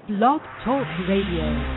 Blog Talk Radio.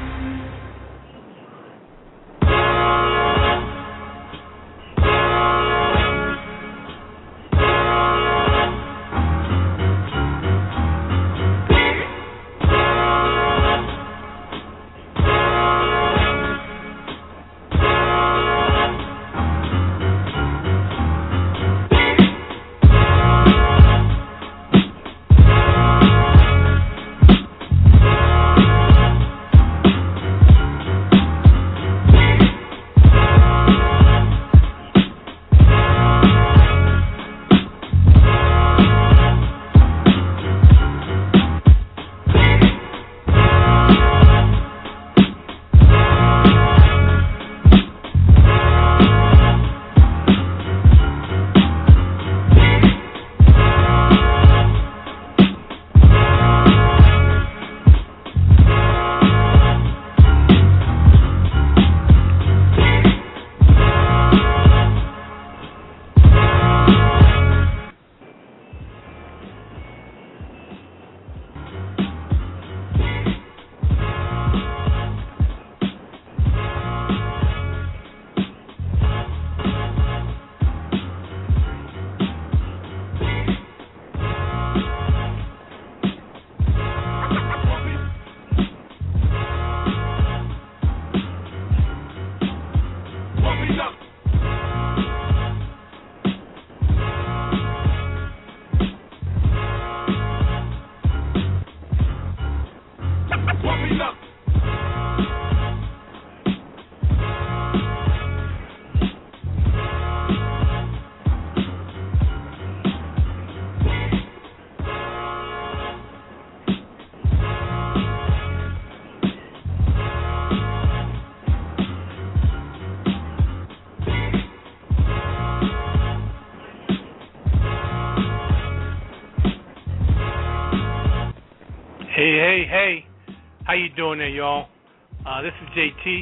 Hey, how you doing there, y'all? This is JT.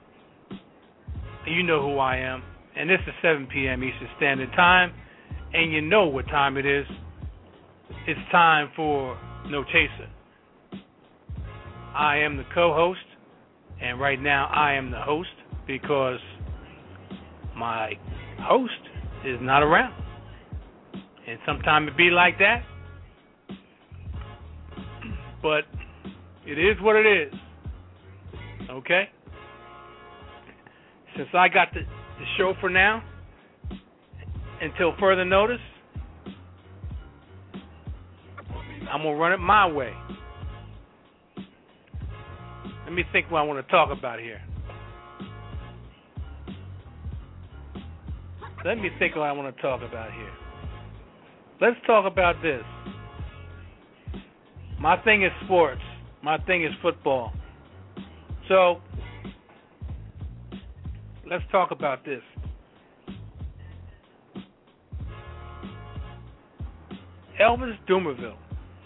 You know who I am. And this is 7 p.m. Eastern Standard Time. And you know what time it is. It's time for No Chaser. I am the co-host. And right now I am the host because my host is not around. And sometimes it be like that. But it is what it is, okay? Since I got the show for now, until further notice, I'm going to run it my way. Let me think what I want to talk about here. Let's talk about this. My thing is sports. My thing is football. So, let's talk about this. Elvis Dumervil.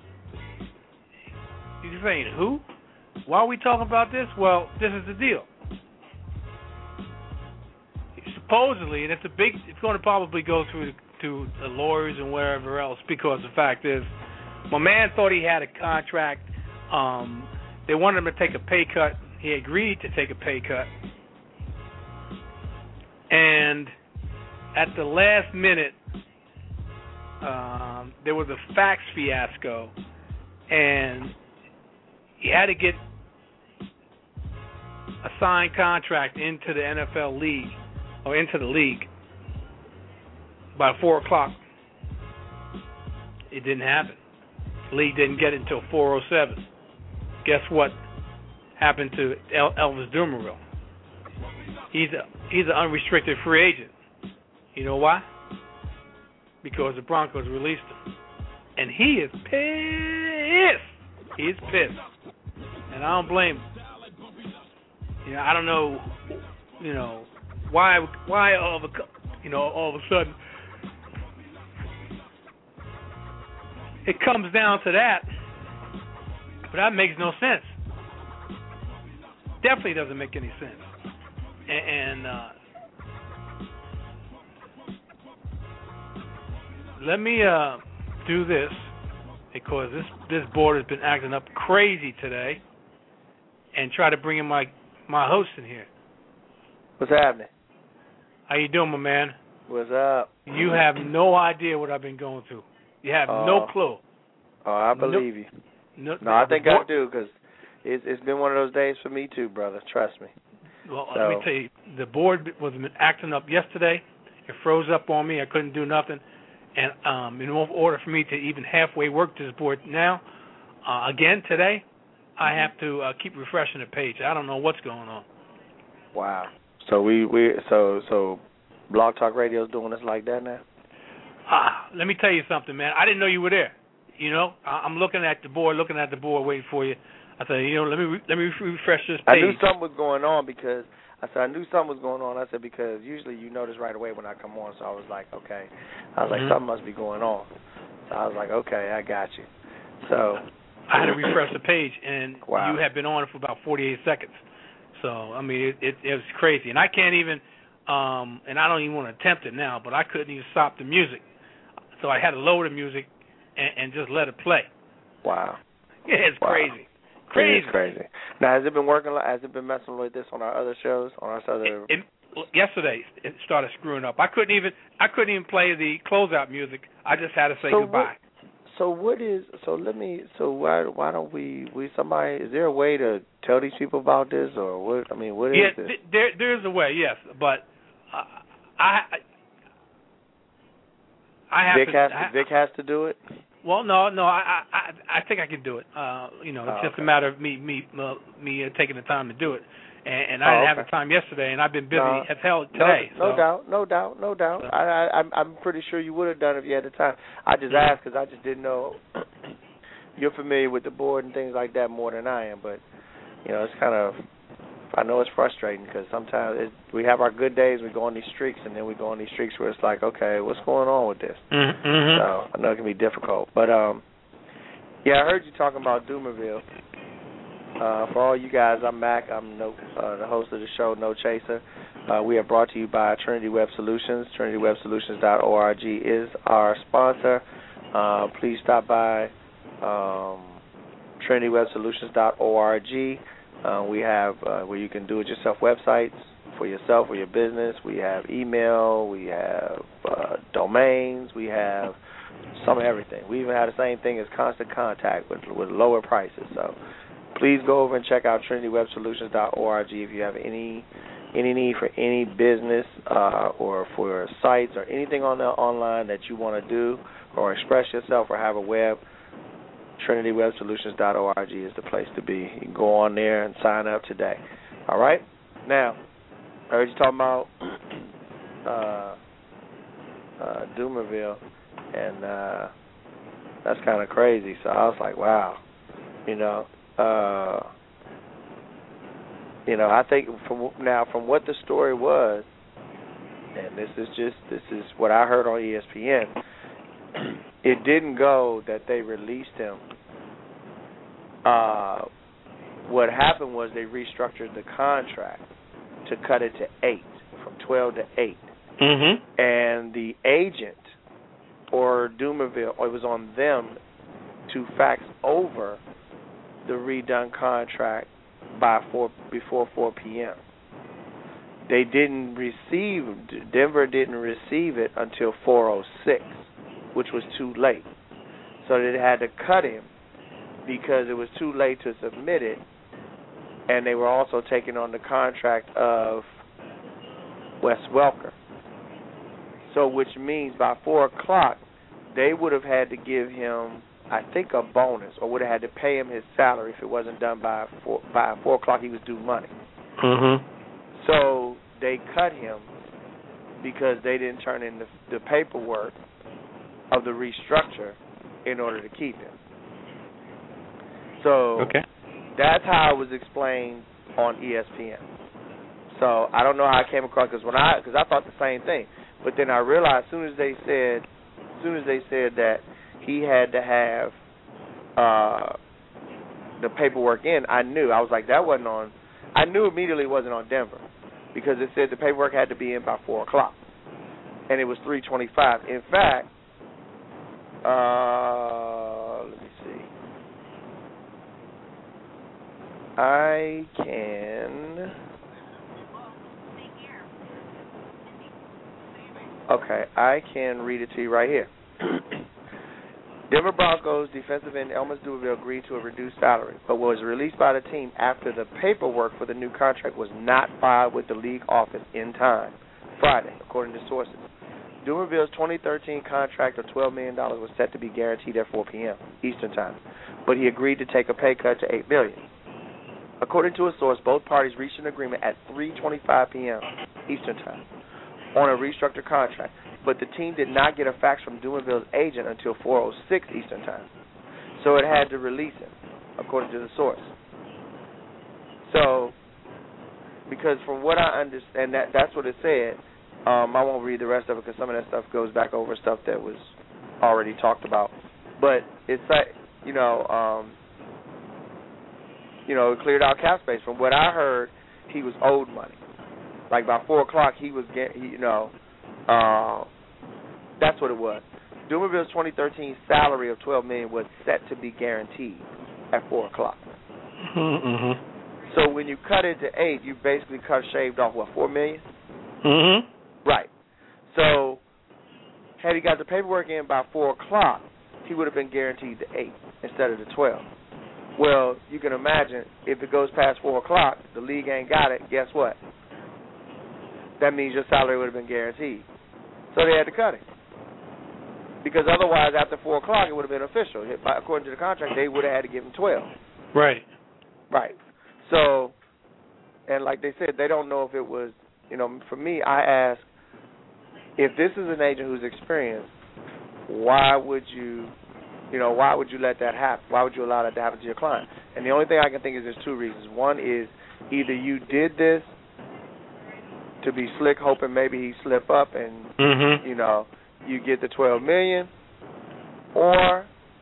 You're saying, who? Why are we talking about this? Well, this is the deal. Supposedly, and it's going to probably go through to the lawyers and wherever else, because the fact is, my man thought he had a contract. They wanted him to take a pay cut. He agreed to take a pay cut. And at the last minute, there was a fax fiasco. And he had to get a signed contract into the NFL league, or into the league, by 4 o'clock. It didn't happen. League didn't get it until 4:07. Guess what happened to Elvis Dumervil? He's an unrestricted free agent. You know why? Because the Broncos released him. And he is pissed. He's pissed. And I don't blame him. I don't know, why all of a sudden it comes down to that, but that makes no sense. Definitely doesn't make any sense. And let me do this, because this board has been acting up crazy today. and try to bring in my host in here. What's happening? How you doing, my man? What's up? You have no idea what I've been going through. You have no clue. Oh, I believe you. No, I think I do, because it's been one of those days for me too, brother. Trust me. Well, let me tell you, the board was acting up yesterday. It froze up on me. I couldn't do nothing. And in order for me to even halfway work this board now, again today, I have to keep refreshing the page. I don't know what's going on. Wow. So so Blog Talk Radio is doing us like that now? Let me tell you something, man. I didn't know you were there. You know, I'm looking at the board, waiting for you. I said, let me refresh this page. I knew something was going on because because usually you notice right away when I come on. So I was like, okay. Something must be going on. So I was like, okay, I got you. So I had to refresh the page, and wow. You had been on for about 48 seconds. So I mean, it was crazy, and I can't even, and I don't even want to attempt it now, but I couldn't even stop the music. So I had to lower the music and just let it play. Wow. Yeah, it's wow. crazy. It is crazy. Now, has it been working? Has it been messing with this on our other shows? Yesterday, it started screwing up. I couldn't even play the closeout music. I just had to say goodbye. Why don't we somebody? Is there a way to tell these people about this, or what? I mean, what is this? There's a way, yes, but I have Vic has to do it. Well, no, I think I can do it. It's just a matter of me taking the time to do it, and I didn't have the time yesterday, and I've been busy as hell today. No doubt. So. I'm pretty sure you would have done it if you had the time. I just asked because I just didn't know. You're familiar with the board and things like that more than I am, but it's kind of. I know it's frustrating because sometimes we have our good days, we go on these streaks, and then we go on these streaks where it's like, okay, what's going on with this? Mm-hmm. So I know it can be difficult. But, I heard you talking about Doomerville. For all you guys, I'm Mac. I'm the host of the show, No Chaser. We are brought to you by Trinity Web Solutions. TrinityWebSolutions.org is our sponsor. Please stop by TrinityWebSolutions.org. We have where you can do it yourself websites for yourself or your business. We have email. We have domains. We have some of everything. We even have the same thing as Constant Contact with lower prices. So please go over and check out TrinityWebSolutions.org if you have any need for any business or for sites or anything online that you want to do or express yourself or have a web. TrinityWebSolutions.org is the place to be. You can go on there and sign up today. All right? Now, I heard you talking about Doomerville, and that's kind of crazy. So I was like, wow. I think from what the story was, and this is what I heard on ESPN, it didn't go that they released him. What happened was they restructured the contract to cut it to 8, from 12 to 8. Mm-hmm. And the agent or Doomerville, it was on them to fax over the redone contract before 4 p.m. Denver didn't receive it until 4:06, which was too late. So they had to cut him because it was too late to submit it, and they were also taking on the contract of Wes Welker. So which means by 4 o'clock, they would have had to give him, I think, a bonus, or would have had to pay him his salary if it wasn't done by 4 o'clock. He was due money. Mm-hmm. So they cut him because they didn't turn in the paperwork of the restructure in order to keep him. So That's how it was explained on ESPN. So I don't know how I came across because I thought the same thing, but then I realized as soon as they said that he had to have the paperwork in, I was like, that wasn't on. I knew immediately it wasn't on Denver because it said the paperwork had to be in by 4 o'clock, and it was 3:25. In fact, let me see. I can. Okay, I can read it to you right here. Denver Broncos defensive end Elvis Dumervil agreed to a reduced salary, but was released by the team after the paperwork for the new contract was not filed with the league office in time, Friday, according to sources. Dumervil's 2013 contract of $12 million was set to be guaranteed at 4 p.m. Eastern Time, but he agreed to take a pay cut to $8 million. According to a source, both parties reached an agreement at 3:25 p.m. Eastern Time on a restructured contract, but the team did not get a fax from Dumervil's agent until 4:06 Eastern Time, so it had to release him, according to the source. So, because from what I understand, that's what it said. I won't read the rest of it because some of that stuff goes back over stuff that was already talked about. But it's like, it cleared out cap space. From what I heard, he was owed money. Like by 4 o'clock, he was getting, that's what it was. Dumervil's 2013 salary of $12 million was set to be guaranteed at 4 o'clock. Mm-hmm. So when you cut it to 8, you basically shaved off what, $4 million? Mm-hmm. Right. So had he got the paperwork in by 4 o'clock, he would have been guaranteed the 8 instead of the 12. Well, you can imagine if it goes past 4 o'clock, the league ain't got it. Guess what? That means your salary would have been guaranteed. So they had to cut it. Because otherwise, after 4 o'clock, it would have been official. According to the contract, they would have had to give him 12. Right. Right. So, and like they said, they don't know if it was, for me, I ask, if this is an agent who's experienced, why would you let that happen? Why would you allow that to happen to your client? And the only thing I can think is there's 2 reasons. One is either you did this to be slick, hoping maybe he slip up and, you get the $12 million, or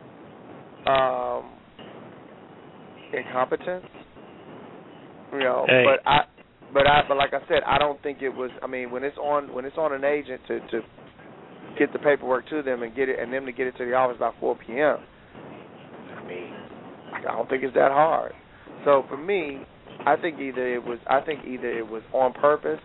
incompetence. Hey. But like I said, I don't think it was. I mean, when it's on an agent to get the paperwork to them and get it, and them to get it to the office by 4 p.m. I mean, I don't think it's that hard. So for me, I think either it was on purpose,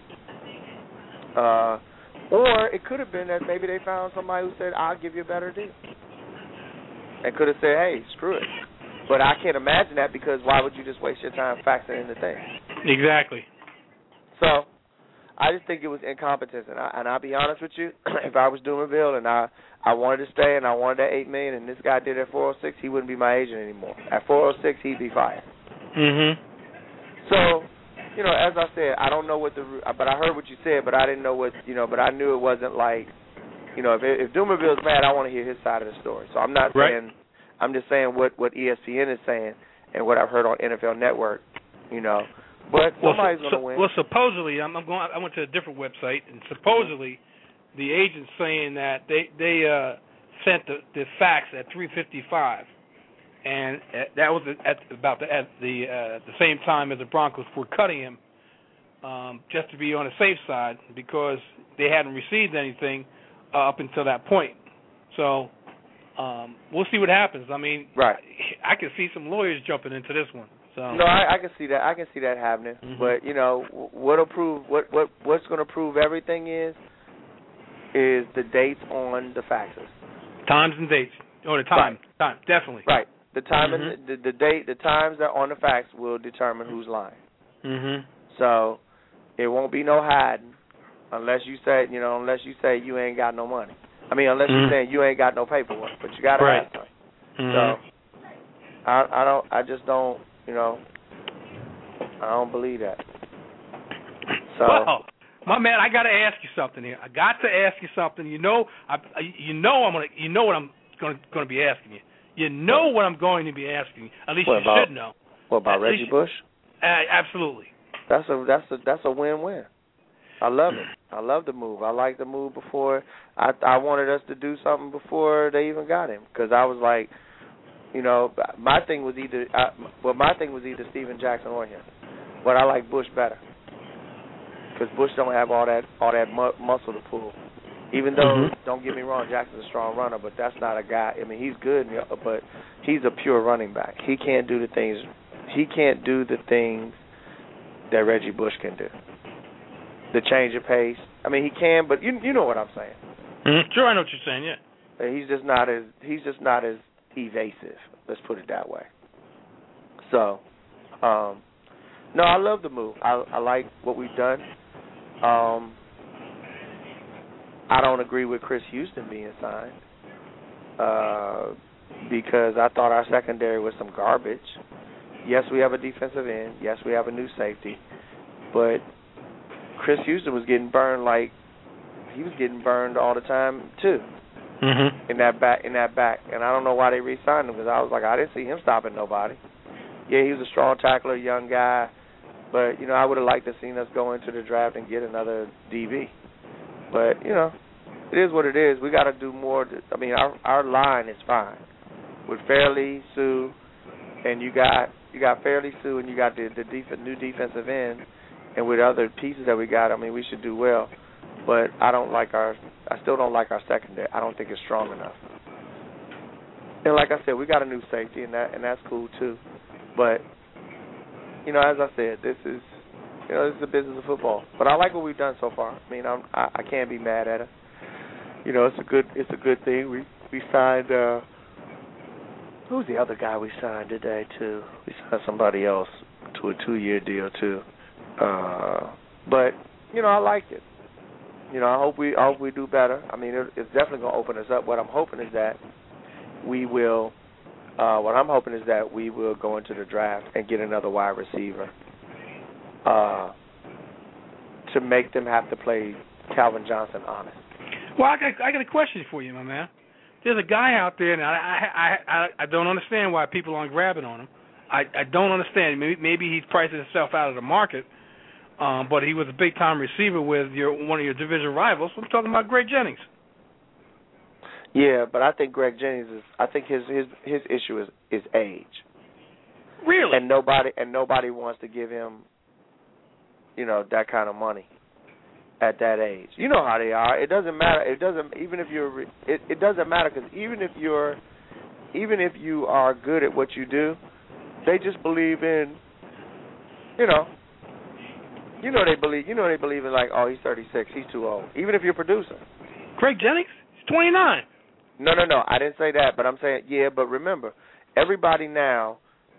or it could have been that maybe they found somebody who said, "I'll give you a better deal," and could have said, "Hey, screw it." But I can't imagine that, because why would you just waste your time faxing in the thing? Exactly. So I just think it was incompetence, and I'll be honest with you, if I was Dumervil and I wanted to stay and I wanted that $8 million, and this guy did it at 4:06, he wouldn't be my agent anymore. At 4:06, he'd be fired. Mm-hmm. So, as I said, I don't know but I heard what you said, but I didn't know but I knew it wasn't like, if Dumervil's mad, I want to hear his side of the story. So I'm not saying, I'm just saying what ESPN is saying and what I've heard on NFL Network, But somebody's going to win. Well, supposedly, I went to a different website, and supposedly the agent's saying that they sent the fax at 3:55, and that was at the same time as the Broncos were cutting him, just to be on the safe side, because they hadn't received anything up until that point. So we'll see what happens. I mean, I can see some lawyers jumping into this one. So. No, I can see that. I can see that happening. Mm-hmm. But what's going to prove everything is the dates on the faxes. Times and dates. Oh, the time. Time, definitely. Right. The time and the date, the times that are on the fax will determine who's lying. Mhm. So it won't be no hiding unless you say you ain't got no money. I mean, unless you're saying you ain't got no paperwork, but you got to have some. Mm-hmm. So I just don't. I don't believe that. So, well, my man, I got to ask you something here. I got to ask you something. I'm going to be asking you. What I'm going to be asking you. At least you should know. What about Reggie Bush? Absolutely. That's a win-win. I love it. I love the move. I like the move before. I wanted us to do something before they even got him, because I was like, my thing was either Steven Jackson or him, but I like Bush better, because Bush don't have all that muscle to pull. Even though, don't get me wrong, Jackson's a strong runner, but that's not a guy. I mean, he's good, but he's a pure running back. He can't do the things he can't do the things that Reggie Bush can do. The change of pace. I mean, he can, but you know what I'm saying. Sure, I know what you're saying. Yeah. He's just not as evasive. Let's put it that way. So, no, I love the move. I like what we've done. I don't agree with Chris Houston being signed because I thought our secondary was some garbage. Yes, we have a defensive end. Yes, we have a new safety. But Chris Houston was getting burned like he was getting burned all the time too. In that back. And I don't know why they re-signed him because I was like, I didn't see him stopping nobody. Yeah, he was a strong tackler, young guy. But, I would have liked to have seen us go into the draft and get another DB. But, it is what it is. We got to do more. Our line is fine. With Fairley, Sue, and you got Fairley, Sue, and you got the new defensive end. And with other pieces that we got, we should do well. But I still don't like our secondary. I don't think it's strong enough. And like I said, we got a new safety, and that's cool too. But as I said, this is the business of football. But I like what we've done so far. I can't be mad at it. It's a good thing. We signed. Who's the other guy we signed today too? We signed somebody else to a 2-year deal too. But I like it. I hope we do better. It's definitely going to open us up. What I'm hoping is that we will. What I'm hoping is that we will go into the draft and get another wide receiver to make them have to play Calvin Johnson honest. Well, I got a question for you, my man. There's a guy out there, and I don't understand why people aren't grabbing on him. I don't understand. Maybe he's pricing himself out of the market, but he was a big-time receiver with one of your division rivals. I'm talking about Greg Jennings. Yeah, but I think Greg Jennings his issue is age. Really? And nobody wants to give him, that kind of money at that age. You know how they are. It doesn't matter. It doesn't matter because even if you are good at what you do, they just believe in, they believe in like, oh, he's 36, he's too old. Even if you're producing. Greg Jennings? He's 29. No, I didn't say that, but I'm saying, yeah, but remember, everybody now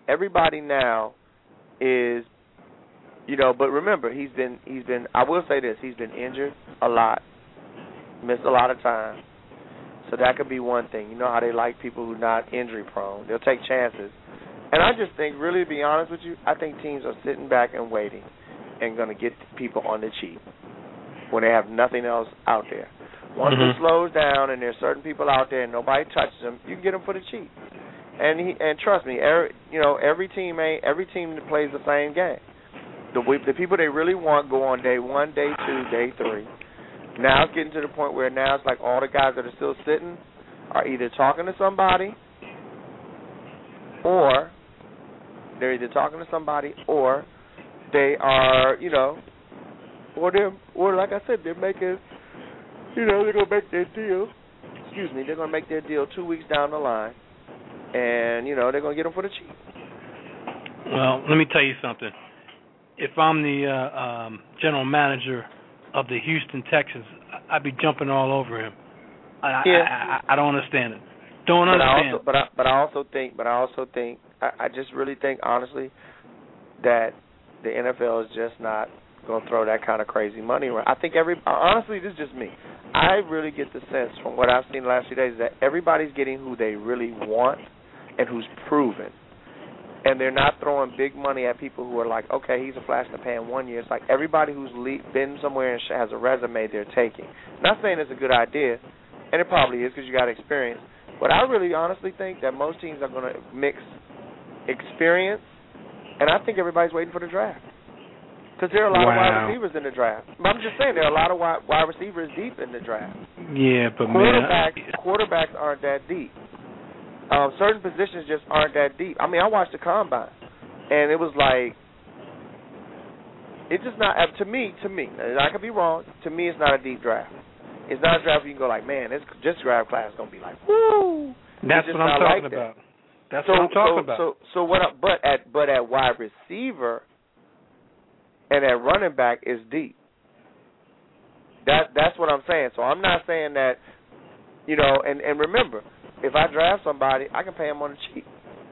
is, but remember, he's been, I will say this, he's been injured a lot, missed a lot of time, so that could be one thing. You know how they like people who are not injury prone. They'll take chances. And I just think, really, to be honest with you, I think teams are sitting back and waiting and going to get people on the cheap when they have nothing else out there. Once it slows down and there's certain people out there and nobody touches them, you can get them for the cheap. And trust me, every team that plays the same game. The people they really want go on day 1, day 2, day 3. Now it's getting to the point where now it's like all the guys that are still sitting are either talking to somebody or they're either talking to somebody or they are, or like I said, they're making. They're going to make their deal. They're going to make their deal 2 weeks down the line, and they're going to get them for the cheap. Well, let me tell you something. If I'm the general manager of the Houston Texans, I'd be jumping all over him. I don't understand it. Don't understand. But I also think. I just really think honestly that the NFL is just not going to throw that kind of crazy money around. I think honestly, this is just me. I really get the sense from what I've seen the last few days that everybody's getting who they really want and who's proven. And they're not throwing big money at people who are like, okay, he's a flash in the pan 1 year. It's like everybody who's been somewhere and has a resume they're taking. Not saying it's a good idea, and it probably is because you got experience. But I really honestly think that most teams are going to mix experience, and I think everybody's waiting for the draft. Because there are a lot of wide receivers in the draft. I'm just saying there are a lot of wide receivers deep in the draft. Yeah, but quarterbacks aren't that deep. Certain positions just aren't that deep. I watched the combine, and it was like, it's just not, to me, and I could be wrong, to me it's not a deep draft. It's not a draft where you can go like, man, this draft class is going to be like, woo. That's what I'm talking about. That's what I'm talking about. So what? But at wide receiver and at running back is deep. That's what I'm saying. So I'm not saying that, and remember, if I draft somebody, I can pay him on the cheap.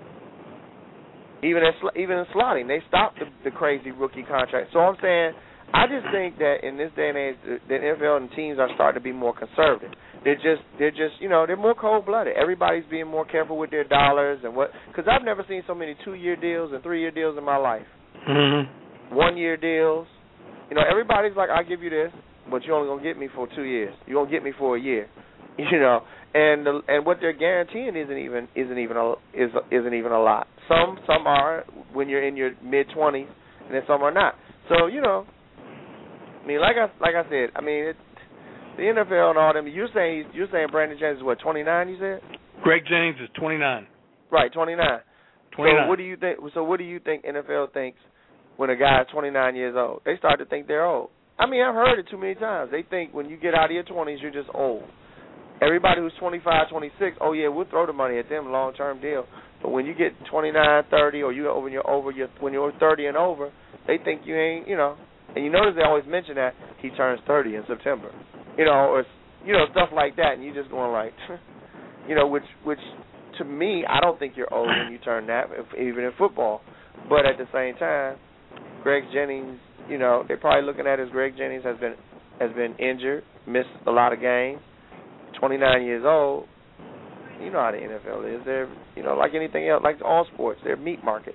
Even in slotting, they stopped the crazy rookie contract. So I'm saying, I just think that in this day and age, the NFL and teams are starting to be more conservative. They're just they're more cold-blooded. Everybody's being more careful with their dollars and what. Because I've never seen so many 2-year deals and 3-year deals in my life. Mm-hmm. 1-year deals. Everybody's like, I'll give you this, but you're only gonna get me for 2 years. You're gonna get me for a year. And what they're guaranteeing isn't even a lot. Some are when you're in your mid-20s, and then some are not. So I mean, like I said, I mean, the NFL and all them. You're saying Brandon Jennings is what, 29? You said. Greg Jennings is 29. Right, 29. 29. So what do you think? So what do you think NFL thinks when a guy is 29 years old? They start to think they're old. I mean, I've heard it too many times. They think when you get out of your 20s, you're just old. Everybody who's 25, 26, oh yeah, we'll throw the money at them, long-term deal. But when you get 29, 30, or when you're 30 and over, they think you ain't, And you notice they always mention that he turns 30 in September, or stuff like that, and you just going like, which to me, I don't think you're old when you turn that, even in football. But at the same time, Greg Jennings, they're probably looking at as Greg Jennings has been injured, missed a lot of games. 29 years old, you know how the NFL is. They're, like anything else, like all sports, they're meat markets.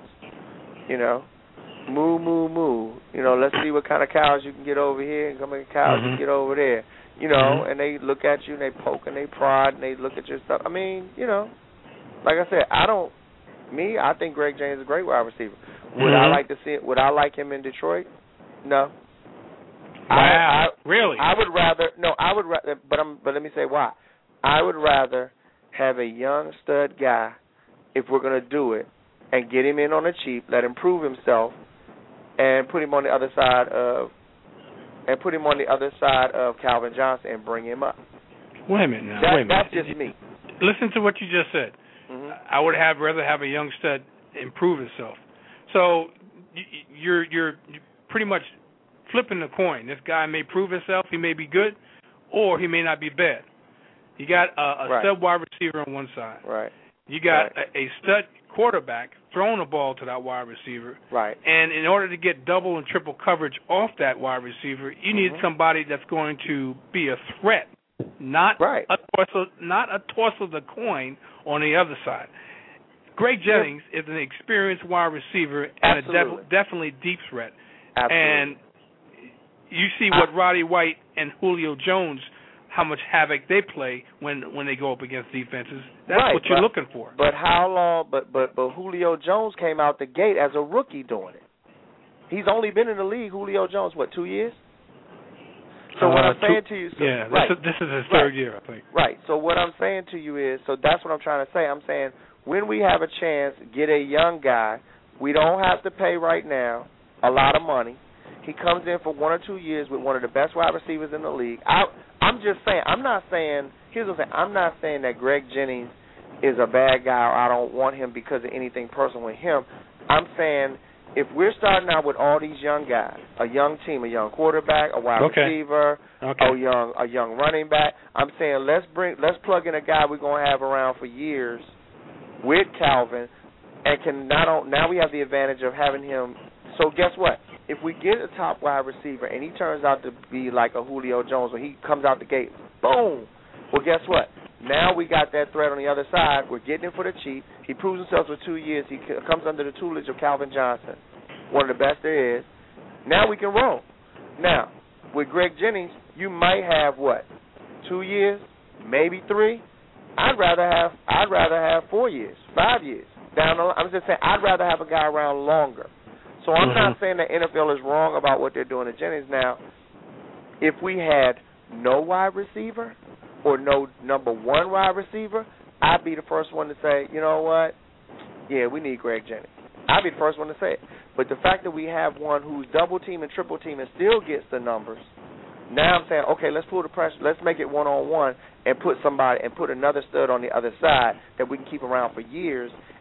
Moo, moo, moo. Let's see what kind of cows you can get over here and how many cows you can get over there. And they look at you and they poke and they prod and they look at your stuff. I mean, like I said, I think Greg Jennings is a great wide receiver. Would I like him in Detroit? No. Wow, really? I would rather but let me say why. I would rather have a young stud guy, if we're going to do it, and get him in on the cheap, let him prove himself, and put him on the other side of Calvin Johnson and bring him up. Wait a minute now. That's just me. Listen to what you just said. Mm-hmm. I would rather have a young stud improve himself. So you're pretty much flipping the coin. This guy may prove himself. He may be good, or he may not be bad. You got a stud wide receiver on one side. Right. You got a stud quarterback throwing the ball to that wide receiver. Right. And in order to get double and triple coverage off that wide receiver, you need somebody that's going to be a threat, not a toss of the coin on the other side. Greg Jennings is an experienced wide receiver and a definitely deep threat. Absolutely. And you see what Roddy White and Julio Jones, how much havoc they play when they go up against defenses. That's what you're looking for. But how long? But Julio Jones came out the gate as a rookie doing it. He's only been in the league, Julio Jones, 2 years? So what I'm saying to you, this is his third year, I think. Right. So what I'm saying to you is, so that's what I'm trying to say. I'm saying when we have a chance, get a young guy. We don't have to pay right now a lot of money. He comes in for 1 or 2 years with one of the best wide receivers in the league. I'm just saying, here's what I'm saying. I'm not saying that Greg Jennings is a bad guy or I don't want him because of anything personal with him. I'm saying if we're starting out with all these young guys, a young team, a young quarterback, a wide receiver, a young running back, I'm saying let's plug in a guy we're going to have around for years with Calvin, and now we have the advantage of having him. So guess what? If we get a top wide receiver and he turns out to be like a Julio Jones, or he comes out the gate, boom. Well, guess what? Now we got that threat on the other side. We're getting him for the cheap. He proves himself for 2 years. He comes under the tutelage of Calvin Johnson, one of the best there is. Now we can roll. Now, with Greg Jennings, you might have 2 years, maybe 3. I'd rather have 4 years, 5 years. I'm just saying I'd rather have a guy around longer. So I'm not saying the NFL is wrong about what they're doing to Jennings. Now, if we had no wide receiver or no number one wide receiver, I'd be the first one to say, you know what? Yeah, we need Greg Jennings. I'd be the first one to say it. But the fact that we have one who's double team and triple team and still gets the numbers, now I'm saying, okay, let's pull the pressure. Let's make it one-on-one and put another stud on the other side that we can keep around for years.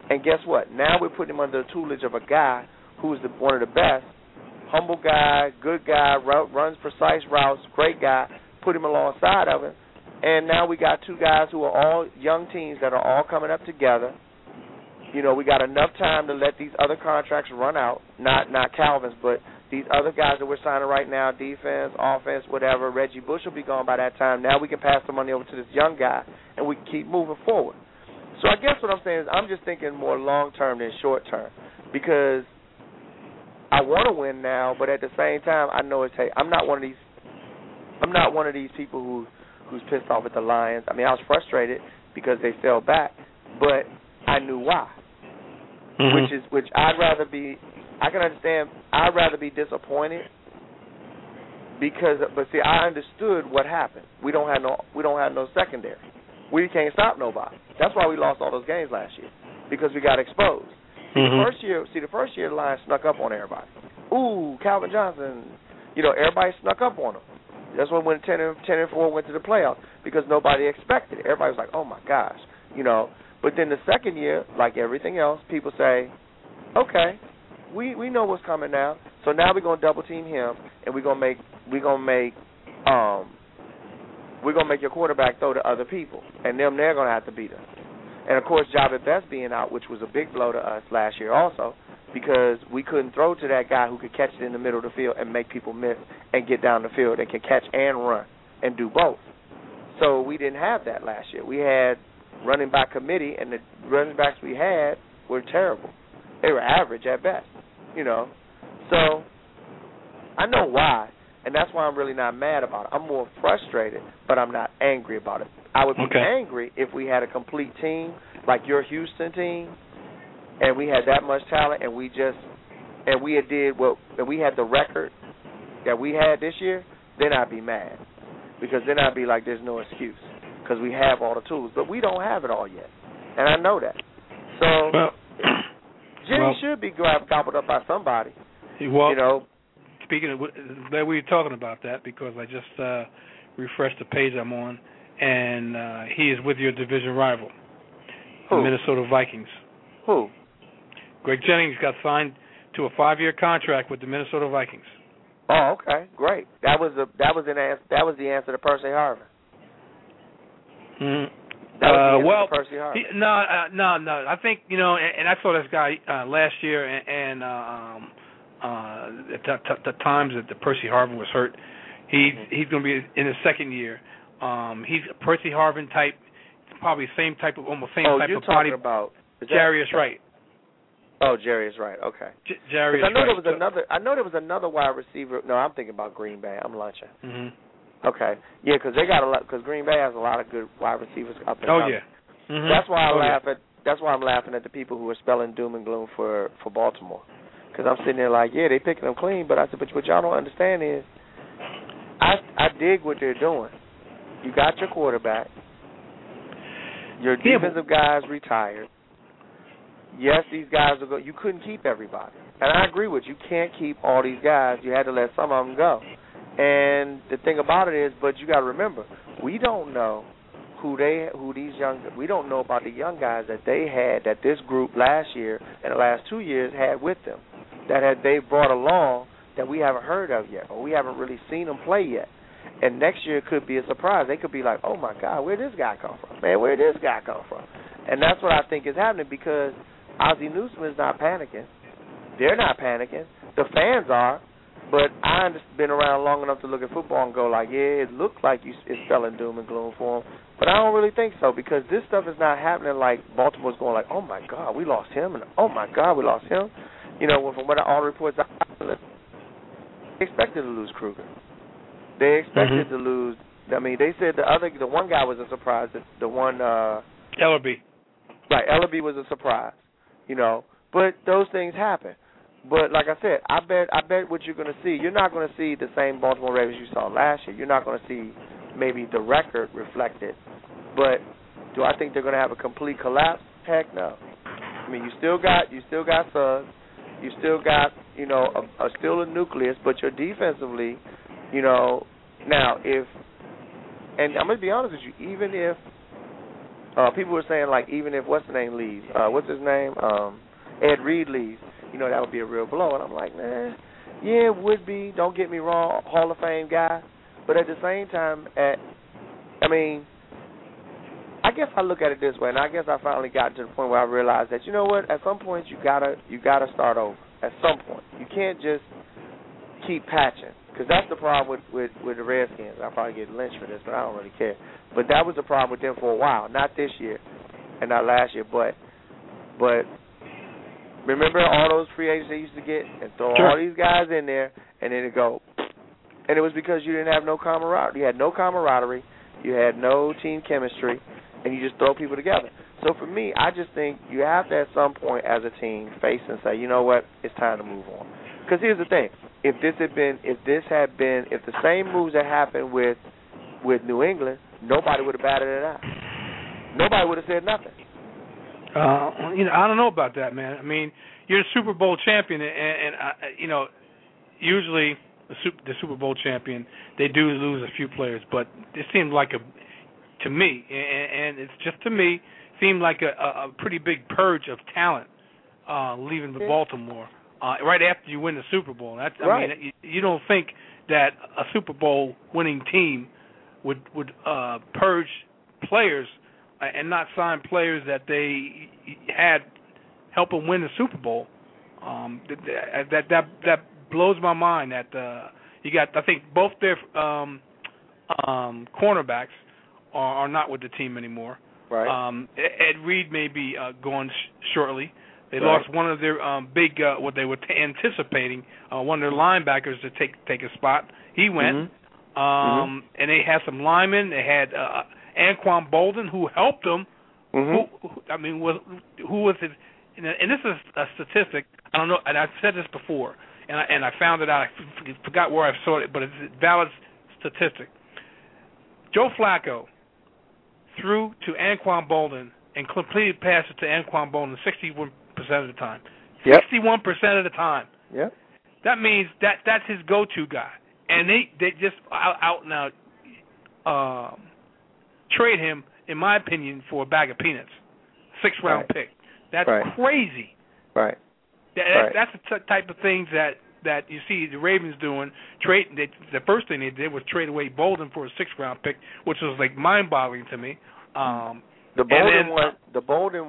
And guess what? Now we're putting him under the tutelage of a guy who's one of the best, humble guy, good guy, runs precise routes, great guy. Put him alongside of him. And now we got two guys who are all young teams that are all coming up together. You know, we got enough time to let these other contracts run out, not Calvin's, but these other guys that we're signing right now, defense, offense, whatever. Reggie Bush will be gone by that time. Now we can pass the money over to this young guy, and we can keep moving forward. So I guess what I'm saying is I'm just thinking more long-term than short-term because I want to win now, but at the same time, I know I'm not one of these people who's pissed off at the Lions. I mean, I was frustrated because they fell back, but I knew why. Which I'd rather be. I can understand. I'd rather be disappointed but see, I understood what happened. We don't have no secondary. We can't stop nobody. That's why we lost all those games last year because we got exposed. The first year the Lions snuck up on everybody. Ooh, Calvin Johnson. You know, everybody snuck up on him. That's when 10-4 went to the playoffs because nobody expected it. Everybody was like, oh my gosh, you know. But then the second year, like everything else, people say, okay, we know what's coming now. So now we're gonna double team him, and we're gonna make your quarterback throw to other people, and they're gonna have to beat us. And of course, Jabba Best being out, which was a big blow to us last year, also because we couldn't throw to that guy who could catch it in the middle of the field and make people miss and get down the field and can catch and run and do both. So we didn't have that last year. We had running back committee, and the running backs we had were terrible. They were average at best, you know. So I know why, and that's why I'm really not mad about it. I'm more frustrated, but I'm not angry about it. I would be angry if we had a complete team like your Houston team, and we had that much talent, and we had the record that we had this year. Then I'd be mad because then I'd be like, there's no excuse. Because we have all the tools, but we don't have it all yet, and I know that. So Jimmy should be gobbled up by somebody. Well, you know. Speaking of that, we were talking about that because I just refreshed the page I'm on, and he is with your division rival, the Minnesota Vikings. Who? Greg Jennings got signed to a 5-year contract with the Minnesota Vikings. Oh, okay, great. That was the answer to Percy Harvin. Well, Percy Harvin. No. I think, you know, and I saw this guy last year, and at the times that the Percy Harvin was hurt, he's going to be in his second year. He's a Percy Harvin type, probably almost same type of body. About Jarius Wright. Oh, Jarius Wright. Okay. Jarius Wright. I know there was another wide receiver. No, I'm thinking about Green Bay. I'm lunching. Mm-hmm. Okay. Yeah, because they got a lot. Because Green Bay has a lot of good wide receivers up and down. Yeah. Mm-hmm. That's why That's why I'm laughing at the people who are spelling doom and gloom for Baltimore. Because I'm sitting there like, yeah, they picking them clean, but I said, but what y'all don't understand is, I dig what they're doing. You got your quarterback. Your defensive guys retired. Yes, these guys are you couldn't keep everybody. And I agree with you. You can't keep all these guys. You had to let some of them go. And the thing about it is, but you got to remember, we don't know we don't know about the young guys that they had, that this group last year and the last 2 years had with them, that they brought along that we haven't heard of yet, or we haven't really seen them play yet. And next year could be a surprise. They could be like, oh, my God, where did this guy come from? Man, where did this guy come from? And that's what I think is happening, because Ozzie Newsome is not panicking. They're not panicking. The fans are. But I've been around long enough to look at football and go like, yeah, it looks like it's spelling doom and gloom for them. But I don't really think so, because this stuff is not happening like Baltimore's going like, oh, my God, we lost him, and oh, my God, we lost him. You know, from what all the reports they expected to lose Kruger. They expected to lose. I mean, they said the one guy was a surprise. The one Ellerbe. Right, Ellerbe was a surprise. You know, but those things happen. But like I said, I bet what you're going to see, you're not going to see the same Baltimore Ravens you saw last year. You're not going to see maybe the record reflected. But do I think they're going to have a complete collapse? Heck no. I mean, you still got Suggs. You still got, you know, still a nucleus, but you're defensively, you know, now and I'm going to be honest with you, even if people were saying, like, even if what's his name leaves, what's his name, Ed Reed leaves, that would be a real blow. And I'm like, man, yeah, it would be. Don't get me wrong, Hall of Fame guy. But at the same time, I guess I look at it this way, and I guess I finally got to the point where I realized that, you know what, at some point you gotta start over. At some point. You can't just keep patching, because that's the problem with the Redskins. I'll probably get lynched for this, but I don't really care. But that was the problem with them for a while, not this year and not last year, but remember all those free agents they used to get and throw all these guys in there, and then it go, and it was because you didn't have no camaraderie. You had no camaraderie, you had no team chemistry, and you just throw people together. So for me, I just think you have to at some point as a team face and say, you know what, it's time to move on. Because here's the thing: if the same moves that happened with New England, nobody would have batted an eye. Nobody would have said nothing. I don't know about that, man. I mean, you're a Super Bowl champion, and usually the Super Bowl champion, they do lose a few players, but it seemed like to me, and it's just to me, seemed like a pretty big purge of talent leaving the Baltimore right after you win the Super Bowl. I mean, you don't think that a Super Bowl winning team would purge players and not sign players that they had help them win the Super Bowl. That blows my mind. That you got, I think both their cornerbacks are not with the team anymore. Right. Ed Reed may be gone shortly. They lost one of their big, what they were anticipating, one of their linebackers to take a spot. He went. And they had some linemen. They had Anquan Bolden, who helped them. Who was it? And this is a statistic. I don't know, and I've said this before, and I found it out. I forgot where I saw it, but it's a valid statistic. Joe Flacco threw to Anquan Bolden and completed passes to Anquan Bolden 61% of the time. 61% of the time. Yep. That means that's his go-to guy. And they just out and out trade him, in my opinion, for a bag of peanuts. 6th-round pick. That's crazy. Right. That's the type of things that you see the Ravens doing. The first thing they did was trade away Bolden for a 6th-round pick, which was like mind-boggling to me. The Bolden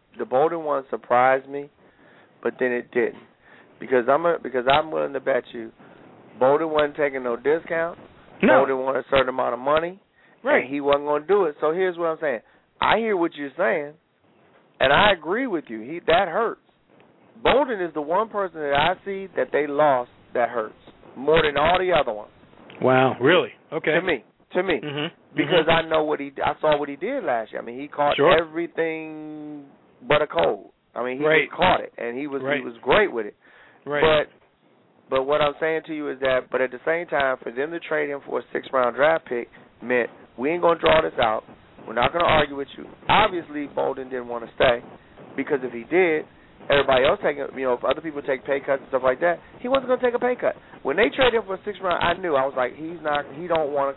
one surprised me, but then it didn't, because I'm willing to bet you Bolden wasn't taking no discount. No. Bolden wanted a certain amount of money, and he wasn't going to do it. So here's what I'm saying: I hear what you're saying, and I agree with you. That hurts. Bolden is the one person that I see that they lost that hurts more than all the other ones. Wow, really? Okay. To me, because I know I saw what he did last year. I mean, he caught everything but a cold. I mean, he just caught it, and he was great with it. Right. But what I'm saying to you is that, but at the same time, for them to trade him for a 6th-round draft pick meant we ain't gonna draw this out. We're not gonna argue with you. Obviously, Bolden didn't want to stay, because if he did, everybody else if other people take pay cuts and stuff like that, he wasn't going to take a pay cut. When they traded him for a 6th round, I was like, he's not going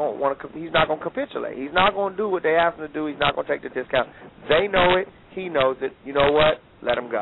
to capitulate. He's not going to do what they asked him to do. He's not going to take the discount. They know it. He knows it. You know what? Let him go.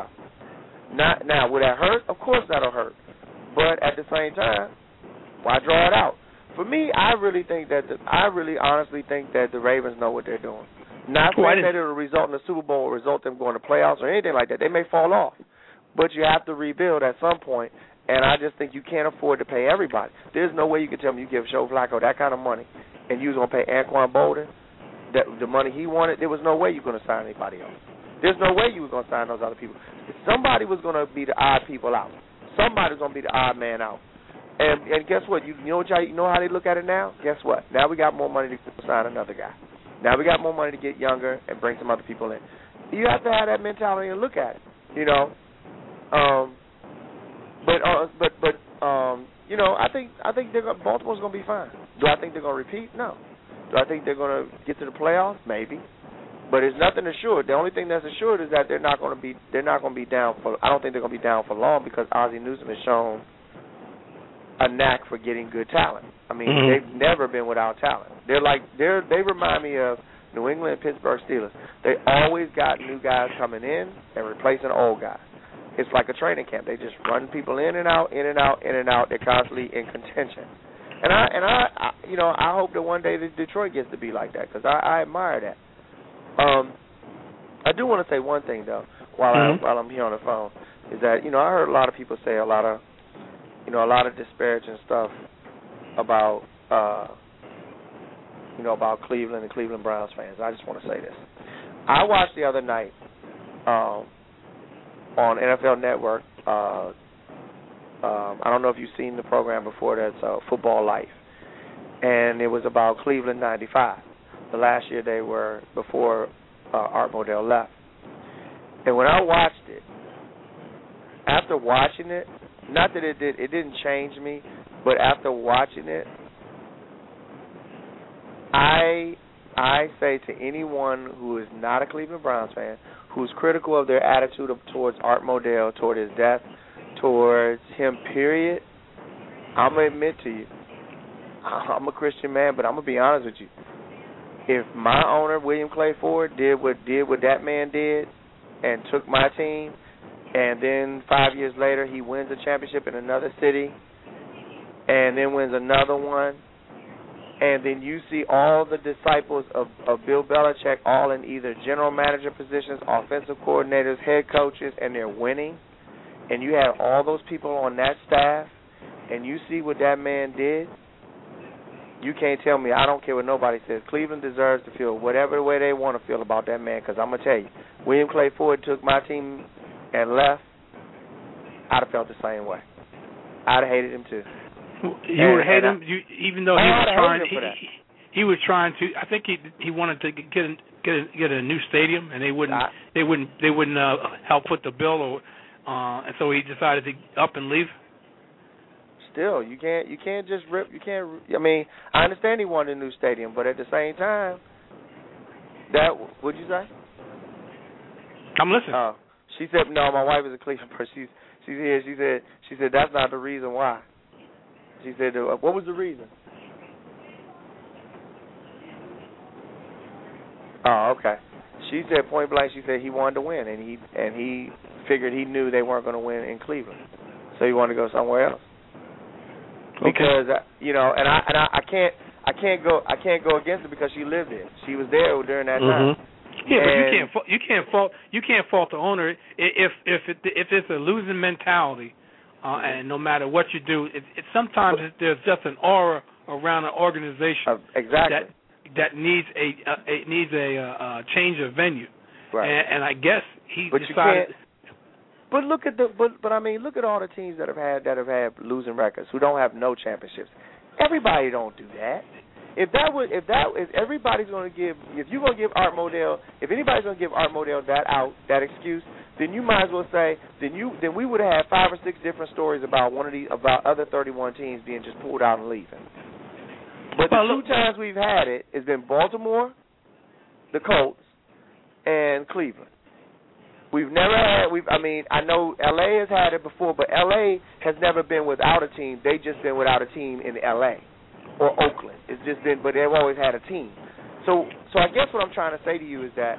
Now, will that hurt? Of course that'll hurt. But at the same time, why draw it out? For me, I really honestly think that the Ravens know what they're doing. Not saying that it'll result in the Super Bowl or result in them going to playoffs or anything like that. They may fall off. But you have to rebuild at some point, and I just think you can't afford to pay everybody. There's no way you can tell me you give Joe Flacco that kind of money and you was going to pay Anquan Bolden the money he wanted. There was no way you were going to sign anybody else. There's no way you were going to sign those other people. Somebody was going to be the odd people out. Somebody was going to be the odd man out. And guess what? You know how they look at it now? Guess what? Now we got more money to sign another guy. Now we got more money to get younger and bring some other people in. You have to have that mentality and look at it, I think Baltimore's going to be fine. Do I think they're going to repeat? No. Do I think they're going to get to the playoffs? Maybe. But there's nothing assured. The only thing that's assured is that they're not going to be down for. I don't think they're going to be down for long, because Ozzie Newsome has shown a knack for getting good talent. I mean, they've never been without talent. They remind me of New England and Pittsburgh Steelers, they always got new guys coming in and replacing old guys. It's like a training camp. They just run people in and out, in and out, in and out. They're constantly in contention. And I hope that one day that Detroit gets to be like that, because I admire that. I do want to say one thing though, while I'm here on the phone, is that I heard a lot of people say a lot of disparaging stuff about about Cleveland and Cleveland Browns fans. I just want to say this. I watched the other night on NFL Network. I don't know if you've seen the program before. That's Football Life, and it was about Cleveland '95, the last year they were before Art Modell left. And when I watched it, after watching it, not that it didn't change me, but after watching it, I say to anyone who is not a Cleveland Browns fan, who's critical of their attitude towards Art Modell, toward his death, towards him, period, I'm going to admit to you, I'm a Christian man, but I'm going to be honest with you. If my owner, William Clay Ford, did what that man did and took my team, and then 5 years later he wins a championship in another city and then wins another one, and then you see all the disciples of Bill Belichick all in either general manager positions, offensive coordinators, head coaches, and they're winning, and you have all those people on that staff, and you see what that man did, you can't tell me, I don't care what nobody says, Cleveland deserves to feel whatever way they want to feel about that man, because I'm going to tell you, William Clay Ford took my team and left, I'd have felt the same way. I'd have hated him too. You would hate him, even though he was trying. He was trying to. I think he wanted to get a new stadium, and they wouldn't help put the bill, and so he decided to up and leave. Still, you can't just rip. You can't. I mean, I understand he wanted a new stadium, but at the same time, what'd you say? I'm listening. She said, no, my wife is a Cleveland person. She's here. She said that's not the reason why. She said, what was the reason? Oh, okay. She said point blank. She said he wanted to win, and he figured he knew they weren't going to win in Cleveland, so he wanted to go somewhere else. Okay. Because and I can't go against it because she lived there. She was there during that time. Yeah, but you can't fault the owner if it's a losing mentality, and no matter what you do, sometimes there's just an aura around an organization exactly that needs a change of venue, right? And I guess he but decided. But look at look at all the teams that have had losing records who don't have no championships. Everybody don't do that. If everybody's going to give, if you're going to give Art Modell, if anybody's going to give Art Modell that excuse, then you might as well say, then we would have had 5 or 6 different stories about about other 31 teams being just pulled out and leaving. But the 2 times we've had it has been Baltimore, the Colts, and Cleveland. We've never had. I know LA has had it before, but LA has never been without a team. They just been without a team in LA. Or Oakland. It's just been, but they've always had a team. So I guess what I'm trying to say to you is that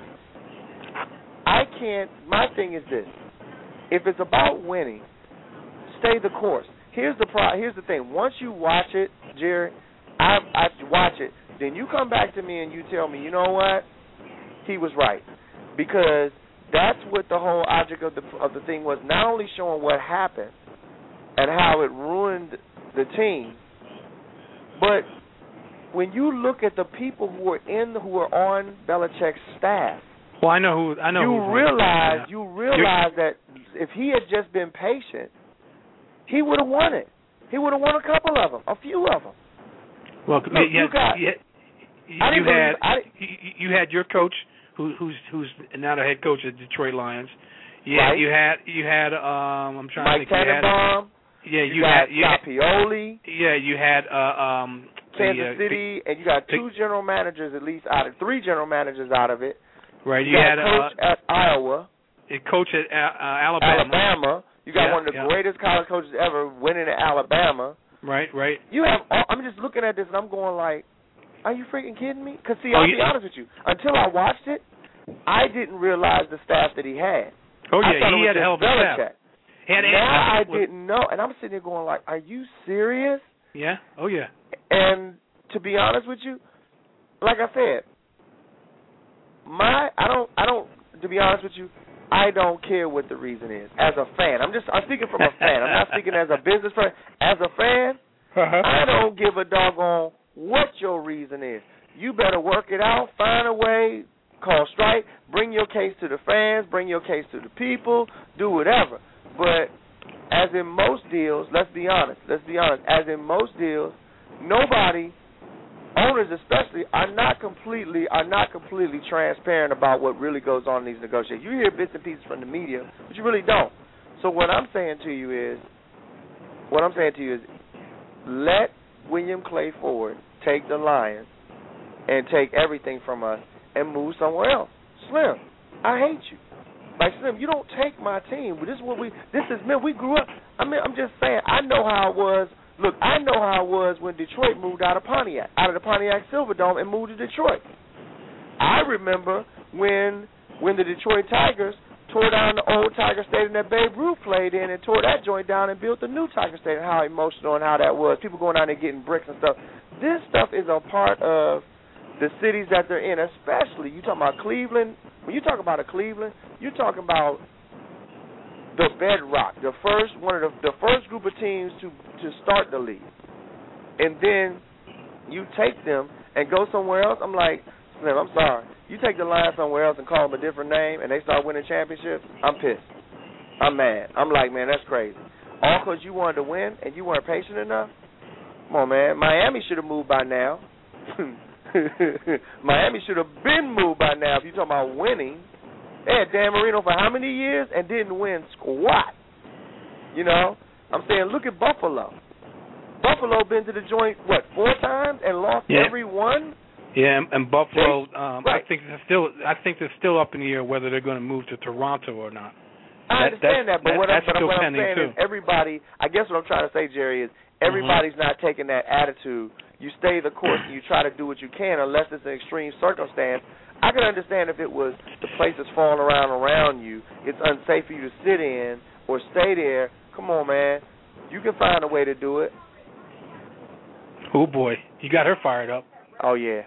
my thing is this. If it's about winning, stay the course. Here's the thing. Once you watch it, Jerry, I watch it, then you come back to me and you tell me, you know what? He was right. Because that's what the whole object of the thing was, not only showing what happened and how it ruined the team, but when you look at the people who are on Belichick's staff, well, I know. You realize that if he had just been patient, he would have won it. He would have won a couple of them, a few of them. Well, you had your coach, who's now the head coach of Detroit Lions. Yeah, right. You had I'm trying Mike to think. Tannenbaum. Yeah, you had Pioli. Yeah, you had Kansas City, and you got 2 general managers at least out of 3 general managers out of it. Right, you had a coach at Iowa. A coach at Alabama. You got one of the greatest college coaches ever winning at Alabama. Right. You have. I'm just looking at this and I'm going like, are you freaking kidding me? Because, see, I'll be honest with you. Until I watched it, I didn't realize the staff that he had. Oh, yeah, he had a hell of a staff. Now I didn't know, and I'm sitting there going like, are you serious? Yeah, oh, yeah. And to be honest with you, like I said, to be honest with you, I don't care what the reason is. As a fan, I'm speaking from a fan. I'm not speaking as a business friend. As a fan, I don't give a doggone what your reason is. You better work it out, find a way, call strike, bring your case to the fans, bring your case to the people, do whatever. But as in most deals, let's be honest, as in most deals, nobody, owners especially, are not completely transparent about what really goes on in these negotiations. You hear bits and pieces from the media, but you really don't. So what I'm saying to you is, let William Clay Ford take the Lions and take everything from us and move somewhere else. Slim, I hate you. Like, Slim, you don't take my team. This is me. We grew up. I mean, I'm just saying, I know how it was. Look, I know how it was when Detroit moved out of the Pontiac Silverdome and moved to Detroit. I remember when the Detroit Tigers tore down the old Tiger Stadium that Babe Ruth played in and tore that joint down and built the new Tiger Stadium, how emotional and how that was. People going down there getting bricks and stuff. This stuff is a part of the cities that they're in, especially you talking about Cleveland. When you talk about Cleveland, you're talking about the bedrock, the first group of teams to start the league, and then you take them and go somewhere else. I'm like, Slim, I'm sorry. You take the Lions somewhere else and call them a different name, and they start winning championships. I'm pissed. I'm mad. I'm like, man, that's crazy. All because you wanted to win and you weren't patient enough. Come on, man. Miami should have moved by now. Miami should have been moved by now if you're talking about winning. They had Dan Marino for how many years and didn't win squat? You know? I'm saying, look at Buffalo. Buffalo been to the joint, 4 times and lost every one? Yeah, and Buffalo, right. I think they're still up in the air whether they're going to move to Toronto or not. I understand that, but what I'm saying is everybody, I guess what I'm trying to say, Jerry, is everybody's not taking that attitude. You stay the course and you try to do what you can unless it's an extreme circumstance. I can understand if it was the place is falling around you, it's unsafe for you to sit in or stay there. Come on, man. You can find a way to do it. Oh, boy. You got her fired up. Oh, yeah.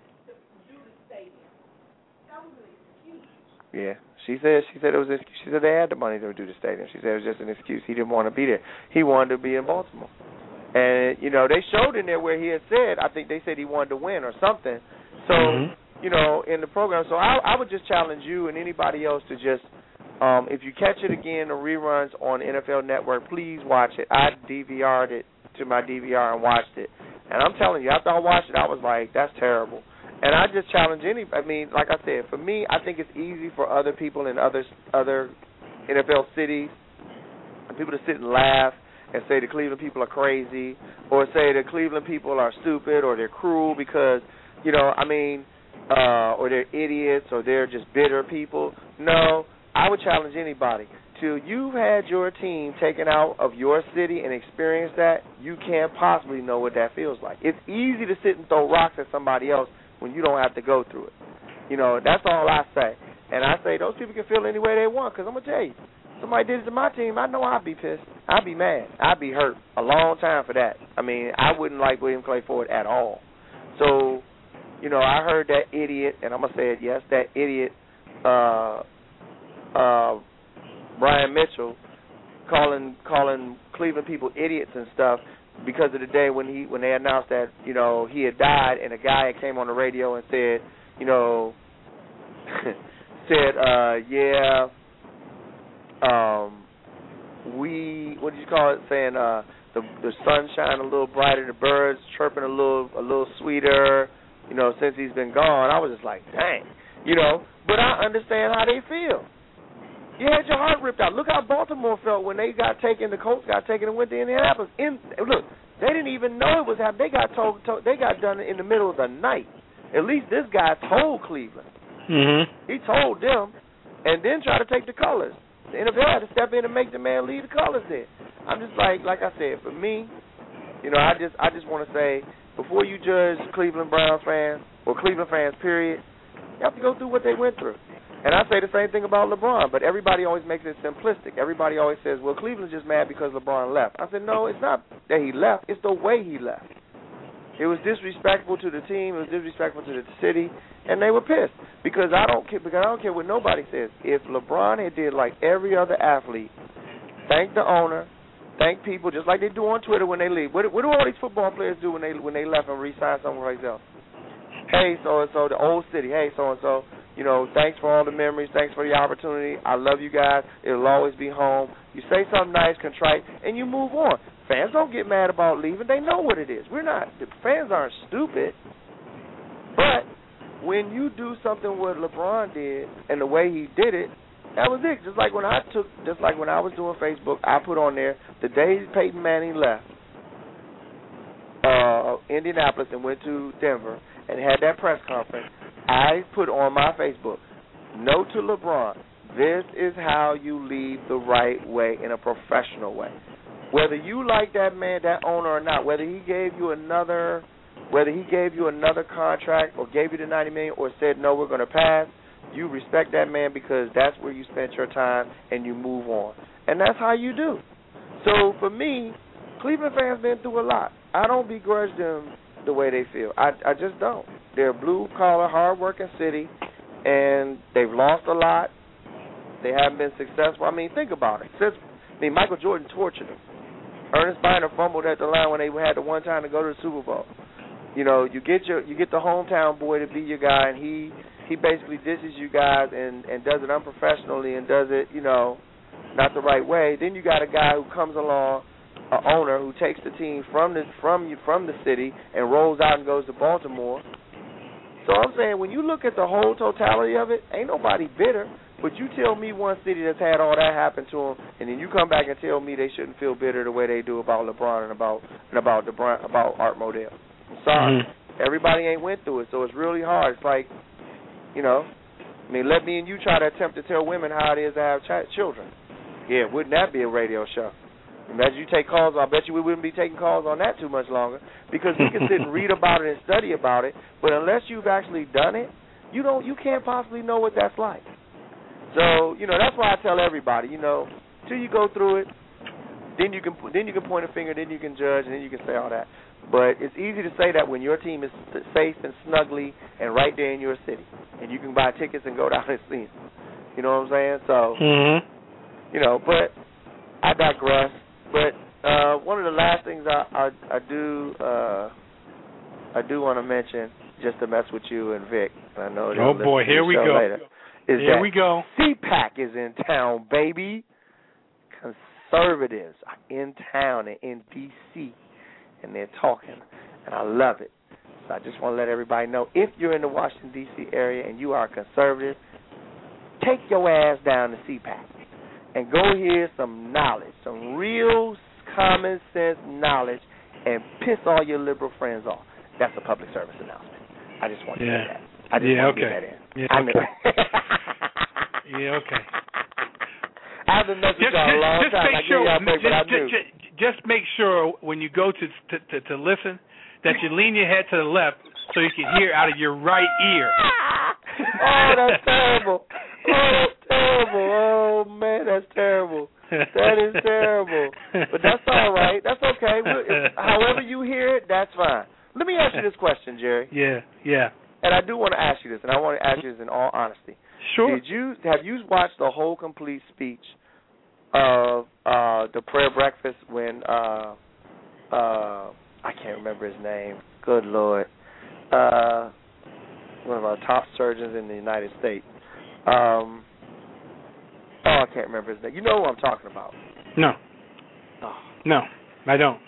Yeah. She said it was. She said they had the money to do the stadium. She said it was just an excuse. He didn't want to be there. He wanted to be in Baltimore. And, you know, they showed in there where he had said, I think they said he wanted to win or something. So, you know, in the program. So I would just challenge you and anybody else to just, if you catch it again, the reruns on NFL Network, please watch it. I DVR'd it to my DVR and watched it. And I'm telling you, after I watched it, I was like, that's terrible. And I just challenge like I said, for me, I think it's easy for other people in other NFL cities, and people to sit and laugh and say the Cleveland people are crazy, or say the Cleveland people are stupid, or they're cruel because, you know, or they're idiots, or they're just bitter people. No, I would challenge anybody. Till you've had your team taken out of your city and experienced that, you can't possibly know what that feels like. It's easy to sit and throw rocks at somebody else when you don't have to go through it. You know, that's all I say. And I say those people can feel any way they want, because I'm going to tell you, somebody did it to my team, I know I'd be pissed. I'd be mad. I'd be hurt a long time for that. I mean, I wouldn't like William Clay Ford at all. So, you know, I heard that idiot, and I'm going to say it, yes, that idiot, Brian Mitchell, calling Cleveland people idiots and stuff because of the day when they announced that, you know, he had died, and a guy came on the radio and said, you know, what did you call it? Saying the sun shining a little brighter, the birds chirping a little sweeter, you know, since he's been gone. I was just like, dang, you know. But I understand how they feel. You had your heart ripped out. Look how Baltimore felt when they got taken. The Colts got taken and went to Indianapolis. Look, they didn't even know it was happening. They got told. They got done in the middle of the night. At least this guy told Cleveland. He told them, and then tried to take the colors. The NFL had to step in and make the man leave the colors there. I'm just like I said, for me, You know, I just want to say, before you judge Cleveland Browns fans or Cleveland fans, period, you have to go through what they went through. And I say the same thing about LeBron, but everybody always makes it simplistic. Everybody always says, well, Cleveland's just mad because LeBron left. I said, no, it's not that he left. It's the way he left. It was disrespectful to the team. It was disrespectful to the city, and they were pissed because I don't care what nobody says. If LeBron had did like every other athlete, thank the owner, thank people, just like they do on Twitter when they leave. What do all these football players do when they left and re-signed somewhere else? Hey, so-and-so, the old city. Hey, so-and-so, you know, thanks for all the memories. Thanks for the opportunity. I love you guys. It'll always be home. You say something nice, contrite, and you move on. Fans don't get mad about leaving. They know what it is. The fans aren't stupid. But when you do something what LeBron did and the way he did it, that was it. Just like when I was doing Facebook, I put on there the day Peyton Manning left Indianapolis and went to Denver and had that press conference, I put on my Facebook, note to LeBron, this is how you leave the right way in a professional way. Whether you like that man, that owner or not, whether he gave you another contract or gave you the $90 million or said, no, we're going to pass, you respect that man because that's where you spent your time and you move on. And that's how you do. So for me, Cleveland fans been through a lot. I don't begrudge them the way they feel. I just don't. They're a blue-collar, hard-working city, and they've lost a lot. They haven't been successful. I mean, think about it. Michael Jordan tortured them. Ernest Biner fumbled at the line when they had the one time to go to the Super Bowl. You know, you get the hometown boy to be your guy, and he basically dishes you guys and does it unprofessionally and does it, you know, not the right way. Then you got a guy who comes along, an owner who takes the team from the city and rolls out and goes to Baltimore. So I'm saying when you look at the whole totality of it, ain't nobody bitter. But you tell me one city that's had all that happen to them, and then you come back and tell me they shouldn't feel bitter the way they do about LeBron and about Art Modell. I'm sorry. Mm-hmm. Everybody ain't went through it, so it's really hard. It's like, you know, I mean, let me and you try to attempt to tell women how it is to have children. Yeah, wouldn't that be a radio show? Imagine you take calls. I bet you we wouldn't be taking calls on that too much longer because we can sit and read about it and study about it, but unless you've actually done it, you can't possibly know what that's like. So, you know, that's why I tell everybody, you know, till you go through it, then you can point a finger, then you can judge, and then you can say all that. But it's easy to say that when your team is safe and snugly and right there in your city, and you can buy tickets and go down and see them. You know what I'm saying? So, you know, but I digress. But one of the last things I do want to mention, just to mess with you and Vic, and I know. Oh boy, here we go. Later, here we go. CPAC is in town, baby. Conservatives are in town and in D.C. and they're talking, and I love it. So I just want to let everybody know, if you're in the Washington, D.C. area and you are a conservative, take your ass down to CPAC and go hear some knowledge, some real common sense knowledge, and piss all your liberal friends off. That's a public service announcement. I just want to say that. I just want to get that in. Yeah, okay. Yeah, okay. I haven't messed with y'all a long time. Just make sure when you go to listen that you lean your head to the left so you can hear out of your right ear. Oh, that's terrible. Oh, that's terrible. Oh, man, that's terrible. That is terrible. But that's all right. That's okay. However you hear it, that's fine. Let me ask you this question, Jerry. Yeah. And I do want to ask you this, and I want to ask you this in all honesty. Sure. Have you watched the whole complete speech of the prayer breakfast when I can't remember his name. Good Lord. One of our top surgeons in the United States. I can't remember his name. You know who I'm talking about? No. Oh. No, I don't.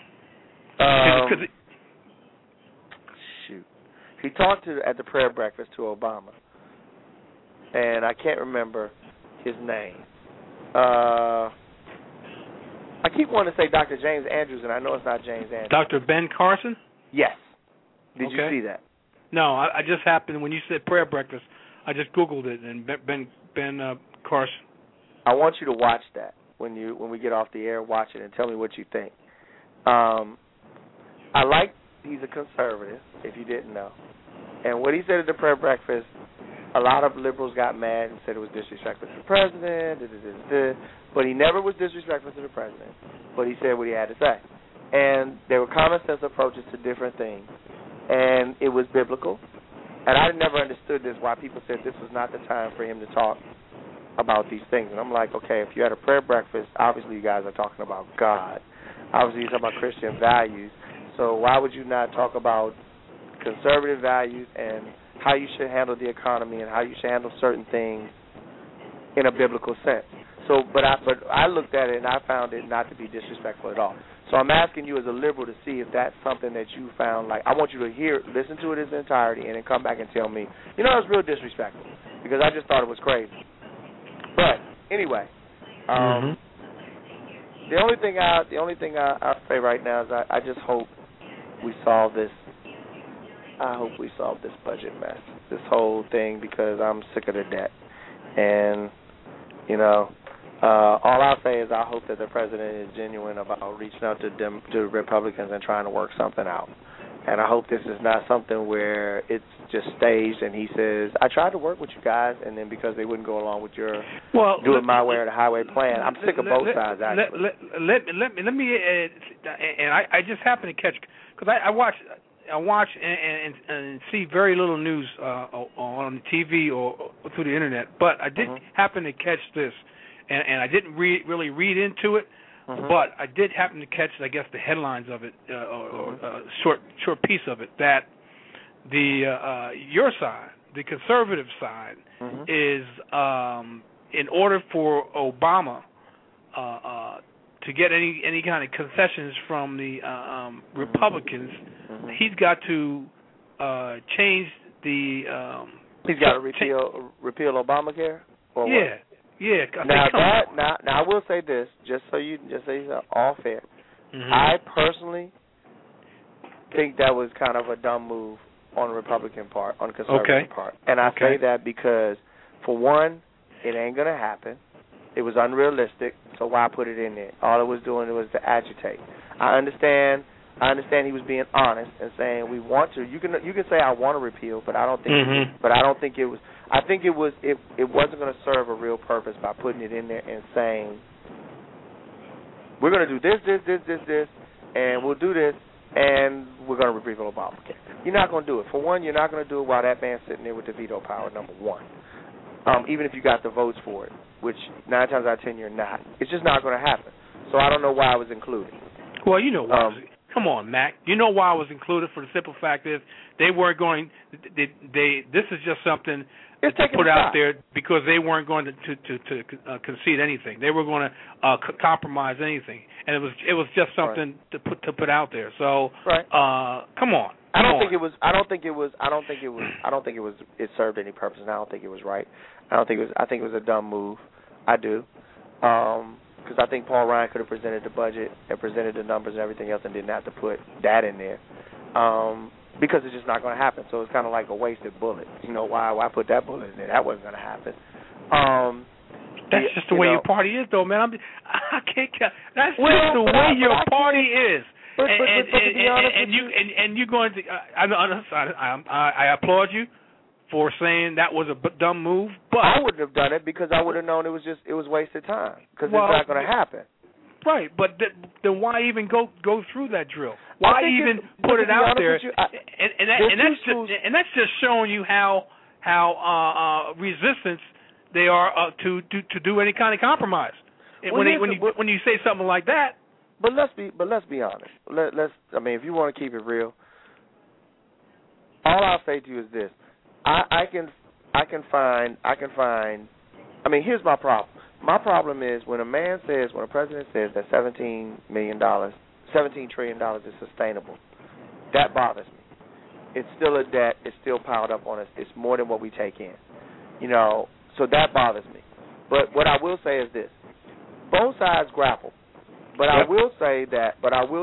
Shoot. He talked at the prayer breakfast to Obama, and I can't remember his name. I keep wanting to say Dr. James Andrews, and I know it's not James Andrews. Dr. Ben Carson? Yes. Did you see that? No, I just happened, when you said prayer breakfast, I just Googled it, and Ben Carson. I want you to watch that when we get off the air. Watch it and tell me what you think. I like he's a conservative, if you didn't know. And what he said at the prayer breakfast, a lot of liberals got mad and said it was disrespectful to the president, but he never was disrespectful to the president. But he said what he had to say. And there were common sense approaches to different things. And it was biblical. And I never understood this, why people said this was not the time for him to talk about these things. And I'm like, okay, if you had a prayer breakfast, obviously you guys are talking about God. Obviously you're talking about Christian values. So why would you not talk about conservative values and how you should handle the economy and how you should handle certain things in a biblical sense? So, but I looked at it and I found it not to be disrespectful at all. So I'm asking you as a liberal to see if that's something that you found, like, I want you to listen to it in its entirety and then come back and tell me, you know, it's real disrespectful, because I just thought it was crazy. But anyway, the only thing I say right now is I just hope we solve this. I hope we solve this budget mess, this whole thing, because I'm sick of the debt. And, you know, all I'll say is I hope that the president is genuine about reaching out to Republicans and trying to work something out. And I hope this is not something where it's just staged and he says, I tried to work with you guys, and then because they wouldn't go along with your do it my way or the highway plan. I'm sick of both sides, actually. Let me and I just happened to catch, because I watch and see very little news on TV or through the internet, but I did happen to catch this, and I didn't really read into it, but I did happen to catch, I guess, the headlines of it, or a short piece of it, that the your side, the conservative side, is in order for Obama to get any kind of concessions from the Republicans, he's got to change the. He's got to repeal Obamacare. Or yeah, what? Yeah. Now I will say this, just so you all fair. I personally think that was kind of a dumb move on the Republican part, on the conservative part, and I say that because, for one, it ain't gonna happen. It was unrealistic, so why put it in there? All it was doing was to agitate. I understand he was being honest and saying we want to. You can say I want to repeal, but I don't think. I don't think it was. I think it wasn't going to serve a real purpose by putting it in there and saying we're going to do this, and we'll do this, and we're going to repeal Obamacare. You're not going to do it. For one, you're not going to do it while that man's sitting there with the veto power. Number one, even if you got the votes for it, which 9 times out of 10 you're not. It's just not going to happen. So I don't know why it was included. Well, you know why. Come on, Mac. You know why it was included, for the simple fact is they weren't going. This is just something to put out there because they weren't going to concede anything. They were going to compromise anything, and it was just something to put out there. So, come on. I don't think it served any purpose, and I don't think it was right. I think it was a dumb move. I do. Because I think Paul Ryan could have presented the budget and presented the numbers and everything else and didn't have to put that in there. Because it's just not going to happen. So it's kind of like a wasted bullet. You know, why put that bullet in there? That wasn't going to happen. That's just the way your party is, though, man. I can't. That's just the way your party is. But to be honest with you, and you're going to. I applaud you for saying that was a dumb move, but I wouldn't have done it because I would have known it was wasted time because it's not going to happen. Right, but then why even go through that drill? Why even put it out there? And that's just showing you how resistant they are to do any kind of compromise. When you say something like that. But let's be honest. If you want to keep it real, all I'll say to you is this. I can find. Here's my problem. My problem is when a president says that $17 trillion is sustainable, that bothers me. It's still a debt. It's still piled up on us. It's more than what we take in. So that bothers me. But what I will say is this: both sides grapple. But I will say this: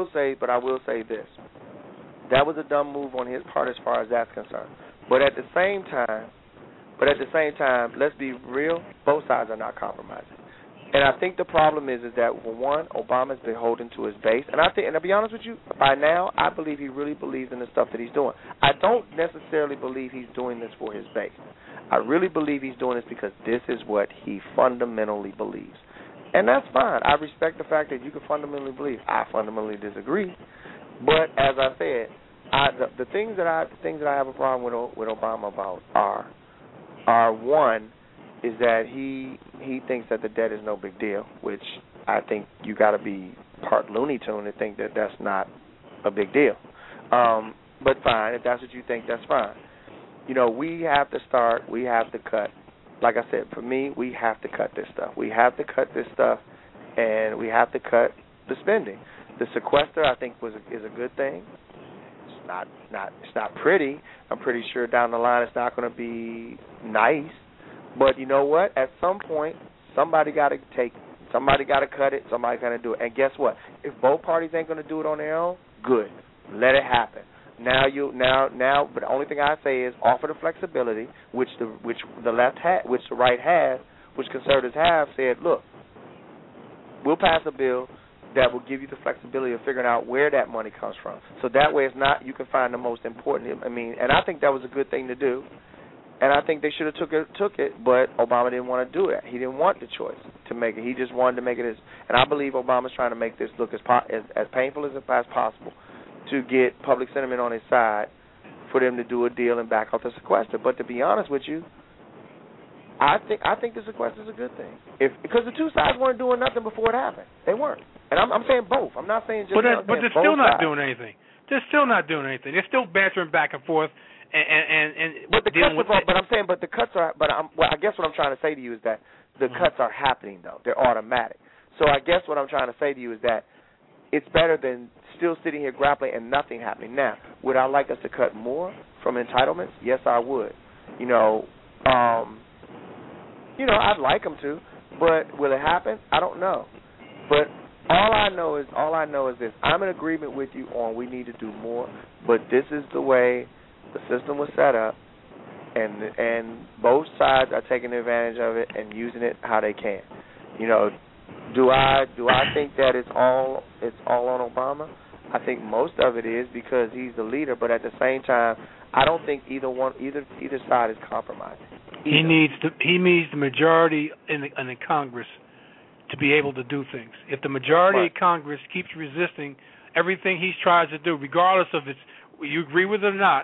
that was a dumb move on his part as far as that's concerned. But at the same time, let's be real, both sides are not compromising. And I think the problem is that, for one, Obama's beholden to his base. And I think, and to be honest with you, by now, I believe he really believes in the stuff that he's doing. I don't necessarily believe he's doing this for his base. I really believe he's doing this because this is what he fundamentally believes. And that's fine. I respect the fact that you can fundamentally believe. I fundamentally disagree. But as I said, the things that I have a problem with Obama about are one, is that he thinks that the debt is no big deal, which I think you got to be part Looney Tune to think that that's not a big deal. But fine, if that's what you think, that's fine. You know, we have to cut. Like I said, for me, we have to cut this stuff. We have to cut this stuff, and we have to cut the spending. The sequester, I think, is a good thing. It's not pretty. I'm pretty sure down the line it's not going to be nice. But you know what? At some point, somebody got to cut it. Somebody's got to do it. And guess what? If both parties ain't going to do it on their own, good. Let it happen. Now, but the only thing I say is offer the flexibility, which the left which the right has, which conservatives have said. Look, we'll pass a bill that will give you the flexibility of figuring out where that money comes from. So that way, it's not you can find the most important. And I think that was a good thing to do. And I think they should have took it, but Obama didn't want to do it. He didn't want the choice to make it. He just wanted to make it as. And I believe Obama's trying to make this look as painful as possible to get public sentiment on his side for them to do a deal and back off the sequester. But to be honest with you, I think the sequester is a good thing. Because the two sides weren't doing nothing before it happened. They weren't. And I'm saying both. I'm not saying just. But they're still not doing anything. They're still not doing anything. They're still bantering back and forth. But the cuts but I'm saying, but the cuts are. But I guess what I'm trying to say to you is that the cuts are happening though. They're automatic. So I guess what I'm trying to say to you is that it's better than still sitting here grappling and nothing happening. Now, would I like us to cut more from entitlements? Yes, I would. I'd like them to, but will it happen? I don't know. But all I know is this: I'm in agreement with you on we need to do more, but this is the way the system was set up, and both sides are taking advantage of it and using it how they can. Do I think that it's all on Obama? I think most of it is because he's the leader, but at the same time, I don't think either side is compromising. He needs the majority in the Congress to be able to do things. If the majority of Congress keeps resisting everything he tries to do, regardless of you agree with it or not,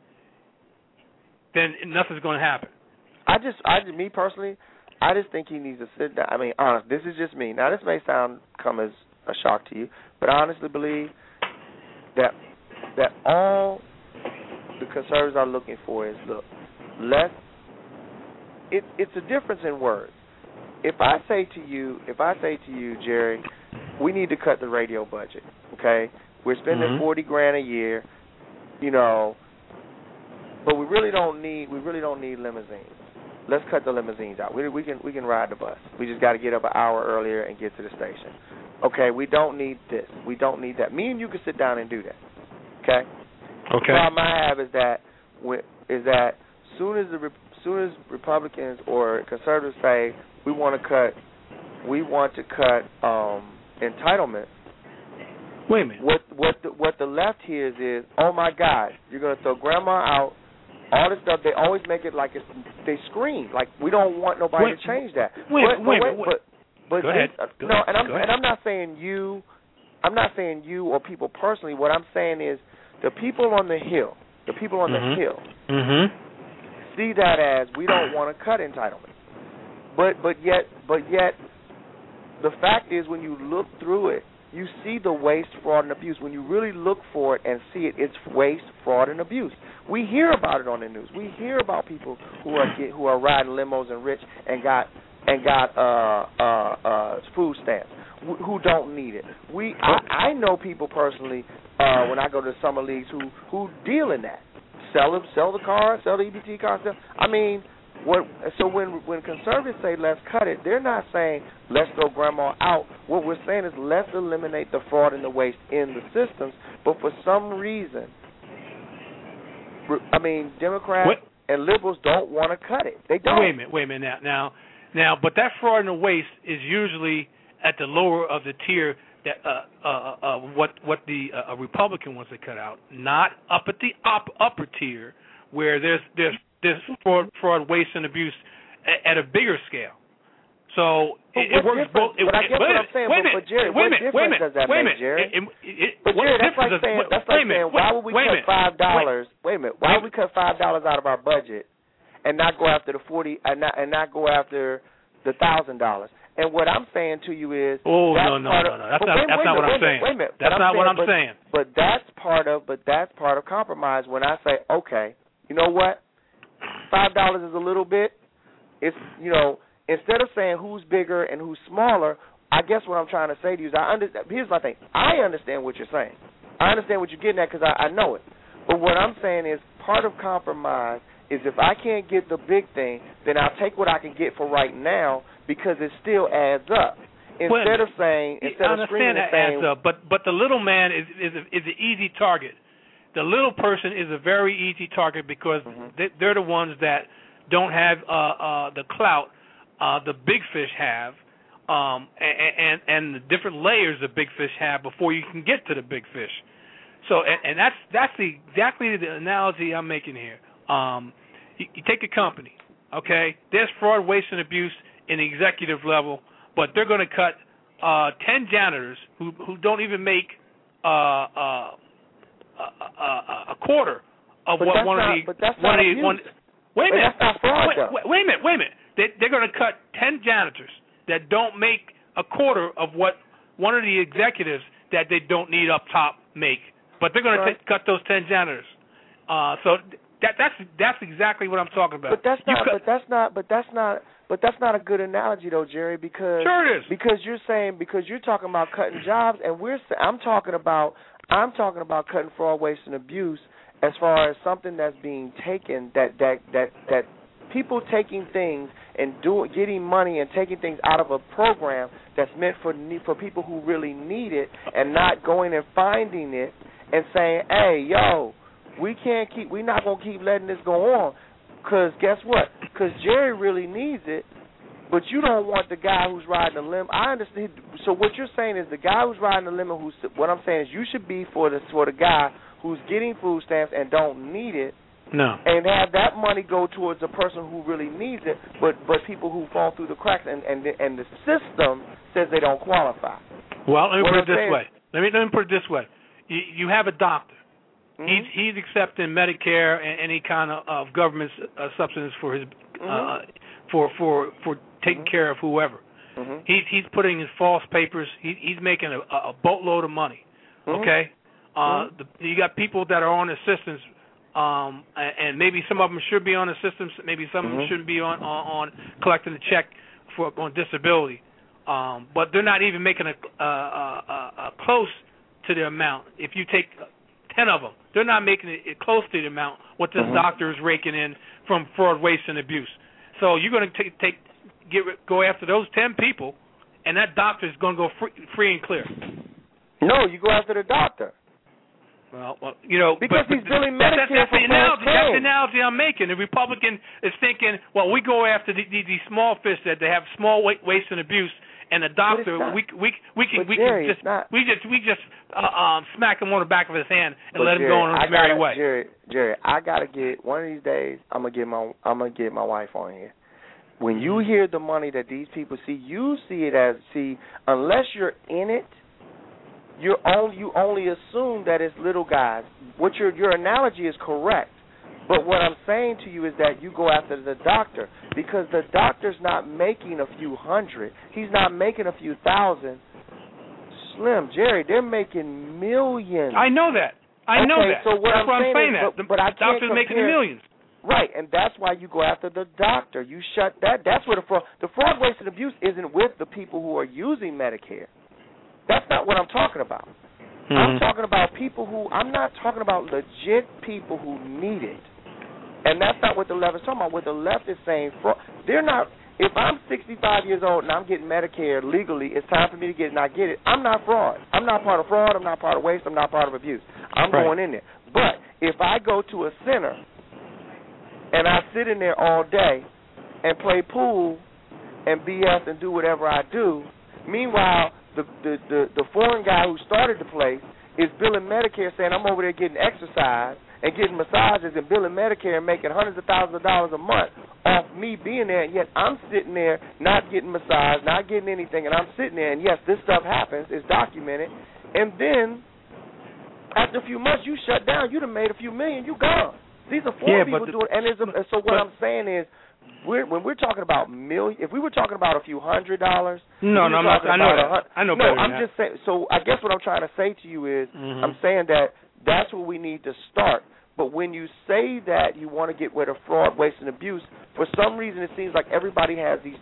then nothing's going to happen. Me personally, I just think he needs to sit down. Honest, this is just me. Now, this may come as a shock to you, but I honestly believe that all the conservatives are looking for is, look, it's a difference in words. If I say to you, Jerry, we need to cut the radio budget, okay? We're spending $40,000 a year, but we really don't need limousines. Let's cut the limousines out. We can ride the bus. We just got to get up an hour earlier and get to the station. Okay, we don't need this. We don't need that. Me and you can sit down and do that. Okay. Okay. The problem I have is that soon as Republicans or conservatives say we want to cut entitlement. Wait a minute. What the left hears is, oh my God, you're going to throw grandma out. All this stuff, they always make it like they scream, like we don't want nobody to change that. Wait. Go ahead. I'm not saying you. I'm not saying you or people personally. What I'm saying is the people on the hill. The people on the hill see that as we don't want to cut entitlement. But yet, the fact is, when you look through it, you see the waste, fraud, and abuse. When you really look for it and see it, it's waste, fraud, and abuse. We hear about it on the news. We hear about people who are riding limos and rich and got food stamps who don't need it. I know people personally when I go to summer leagues who deal in that, sell the car, sell the EBT car. So when conservatives say let's cut it, they're not saying let's throw grandma out. What we're saying is let's eliminate the fraud and the waste in the systems. But for some reason, Democrats and liberals don't want to cut it. They don't. Wait a minute. Now, Now, but that fraud and waste is usually at the lower of the tier that what the Republican wants to cut out, not up at the upper tier where there's fraud, waste, and abuse at a bigger scale. So it works both. But I get what I'm saying. But Jerry, what difference does that make, Jerry? But Jerry, that's like saying, why would we cut $5? Wait a minute. Why would we cut $5 out of our budget and not go after the $40 and not go after the $1,000? And what I'm saying to you is, no. That's not what I'm saying. Wait a minute. That's not what I'm saying. But that's part of compromise. When I say, okay, you know what, $5 is a little bit. It's instead of saying who's bigger and who's smaller, I guess what I'm trying to say to you is here's my thing. I understand what you're saying. I understand what you're getting at because I know it. But what I'm saying is part of compromise is if I can't get the big thing, then I'll take what I can get for right now because it still adds up. Instead of screaming and saying, adds up, but the little man is an easy target. The little person is a very easy target because they're the ones that don't have the clout the big fish have, and the different layers the big fish have before you can get to the big fish. So, and that's exactly the analogy I'm making here. You take a company, okay? There's fraud, waste, and abuse in the executive level, but they're going to cut 10 janitors who don't even make a quarter of but what one of the. But that's not abuse. Wait a minute. That's not fraud, wait a minute. They're going to cut 10 janitors that don't make a quarter of what one of the executives that they don't need up top make, but they're going to cut those 10 janitors. So that's exactly what I'm talking about. But that's not a good analogy though, Jerry, because sure it is. Because you're talking about cutting jobs, and I'm talking about cutting fraud, waste, and abuse as far as something that's being taken that people taking things and getting money and taking things out of a program that's meant for people who really need it, and not going and finding it and saying, hey, yo, we're not going to keep letting this go on, because guess what? Because Jerry really needs it, but you don't want the guy who's riding the limo. I understand. So what you're saying is the guy who's riding the limo, what I'm saying is you should be for the guy who's getting food stamps and don't need it. No. And have that money go towards the person who really needs it, but people who fall through the cracks, and the system says they don't qualify. Well, let me put it this way. Let me put it this way. You have a doctor. Mm-hmm. He's accepting Medicare and any kind of government subsidies for his for taking care of whoever. Mm-hmm. He's putting in false papers. He's making a boatload of money. Mm-hmm. Okay. You got people that are on assistance. And maybe some of them should be on assistance. Maybe some of them shouldn't be on collecting a check on disability. But they're not even making a close to the amount. If you take 10 of them, they're not making it close to the amount what this doctor is raking in from fraud, waste, and abuse. So you're going to go after those 10 people, and that doctor is going to go free and clear. No, you go after the doctor. Well, because he's billing Medicare for That's the analogy I'm making. The Republican is thinking, well, we go after these small fish that they have small waste and abuse, and the doctor we just smack him on the back of his hand and let him go on his merry way. Jerry, I gotta get one of these days. I'm gonna get my wife on here. When you hear the money that these people see, you see it as unless you're in it. You only assume that it's little guys. What your analogy is correct, but what I'm saying to you is that you go after the doctor, because the doctor's not making a few hundred. He's not making a few thousand. Slim, Jerry, they're making millions. I know that. So that's why I'm saying that. But I can't doctor's making millions. Right, and that's why you go after the doctor. You shut that. That's where the fraud, waste, and abuse isn't with the people who are using Medicare. That's not what I'm talking about. Mm-hmm. I'm talking about I'm not talking about legit people who need it. And that's not what the left is talking about. What the left is saying, they're not, if I'm 65 years old and I'm getting Medicare legally, it's time for me to get it and I get it, I'm not fraud. I'm not part of fraud, I'm not part of waste, I'm not part of abuse. I'm going in there. But if I go to a center and I sit in there all day and play pool and BS and do whatever I do. Meanwhile, the foreign guy who started the place is billing Medicare, saying I'm over there getting exercise and getting massages and billing Medicare and making hundreds of thousands of dollars a month off me being there, and yet I'm sitting there not getting massage, not getting anything, and I'm sitting there, and yes, this stuff happens, it's documented, and then after a few months you shut down, you done made a few million, you gone. These are foreign people doing it, and so what I'm saying is, when we're talking about million, if we were talking about a few $100, no, I'm not. I know that. I know better. No, I'm just saying. So I guess what I'm trying to say to you is, I'm saying that that's where we need to start. But when you say that you want to get rid of fraud, waste, and abuse, for some reason it seems like everybody has these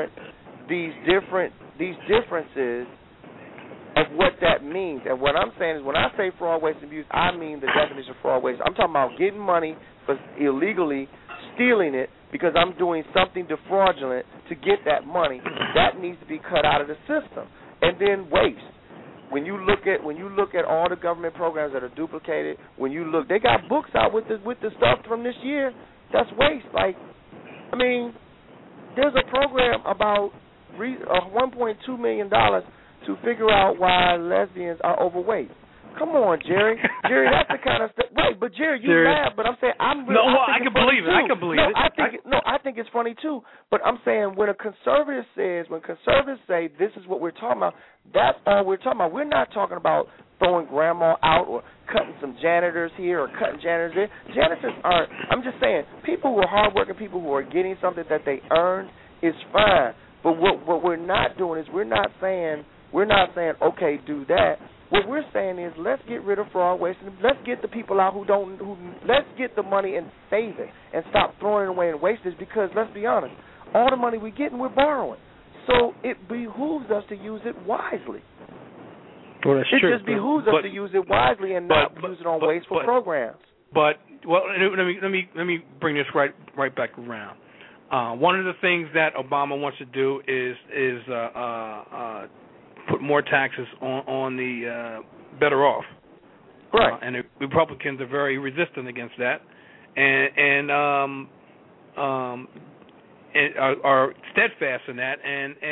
differences of what that means. And what I'm saying is, when I say fraud, waste, and abuse, I mean the definition of fraud, waste. I'm talking about getting money for illegally stealing it because I'm doing something defraudulent to get that money. That needs to be cut out of the system. And then waste. When you look at all the government programs that are duplicated, they got books out with the stuff from this year. That's waste. Like, I mean, there's a program about $1.2 million to figure out why lesbians are overweight. Come on, Jerry. Jerry, that's the kind of stuff. Wait, but Jerry, you laugh, but I'm saying I can believe it. I can believe it. I think it's funny too. But I'm saying when conservatives say this is what we're talking about, that's all we're talking about. We're not talking about throwing grandma out or cutting some janitors here or cutting janitors there. Janitors aren't. I'm just saying people who are hardworking, people who are getting something that they earned is fine. But what we're not doing is we're not saying okay, do that. What we're saying is let's get rid of fraud, waste, and let's get the people out let's get the money and save it and stop throwing it away and waste it, because let's be honest, all the money we're getting, we're borrowing. So it behooves us to use it wisely. Well, that's true. It just behooves us to use it wisely and not use it on wasteful programs. But let me bring this right back around. One of the things that Obama wants to do is put more taxes on the better off. Right. And the Republicans are very resistant against that, and are steadfast in that.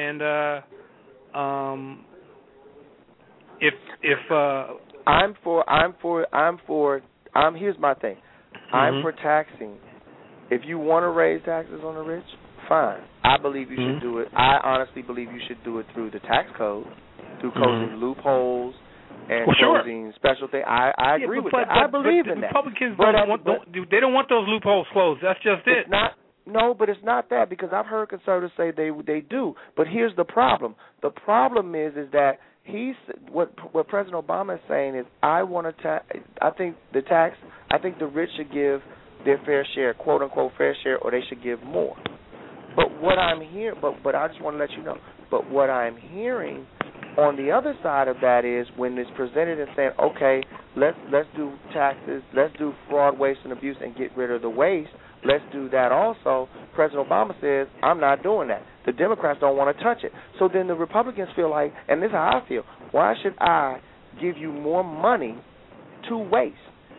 Here's my thing. I'm for taxing. If you want to raise taxes on the rich, fine. I believe you should do it. I honestly believe you should do it through the tax code, through closing loopholes and closing special things. I agree with that. I believe in that. Republicans they don't want those loopholes closed. That's just it. But it's not that, because I've heard conservatives say they do. But here's the problem. The problem is that what President Obama is saying is I think the rich should give their fair share, quote unquote fair share, or they should give more. But what I'm hearing, but I just want to let you know. But what I'm hearing on the other side of that is when it's presented and saying, okay, let's do taxes, let's do fraud, waste, and abuse, and get rid of the waste. Let's do that also. President Obama says, I'm not doing that. The Democrats don't want to touch it. So then the Republicans feel like, and this is how I feel, why should I give you more money to waste?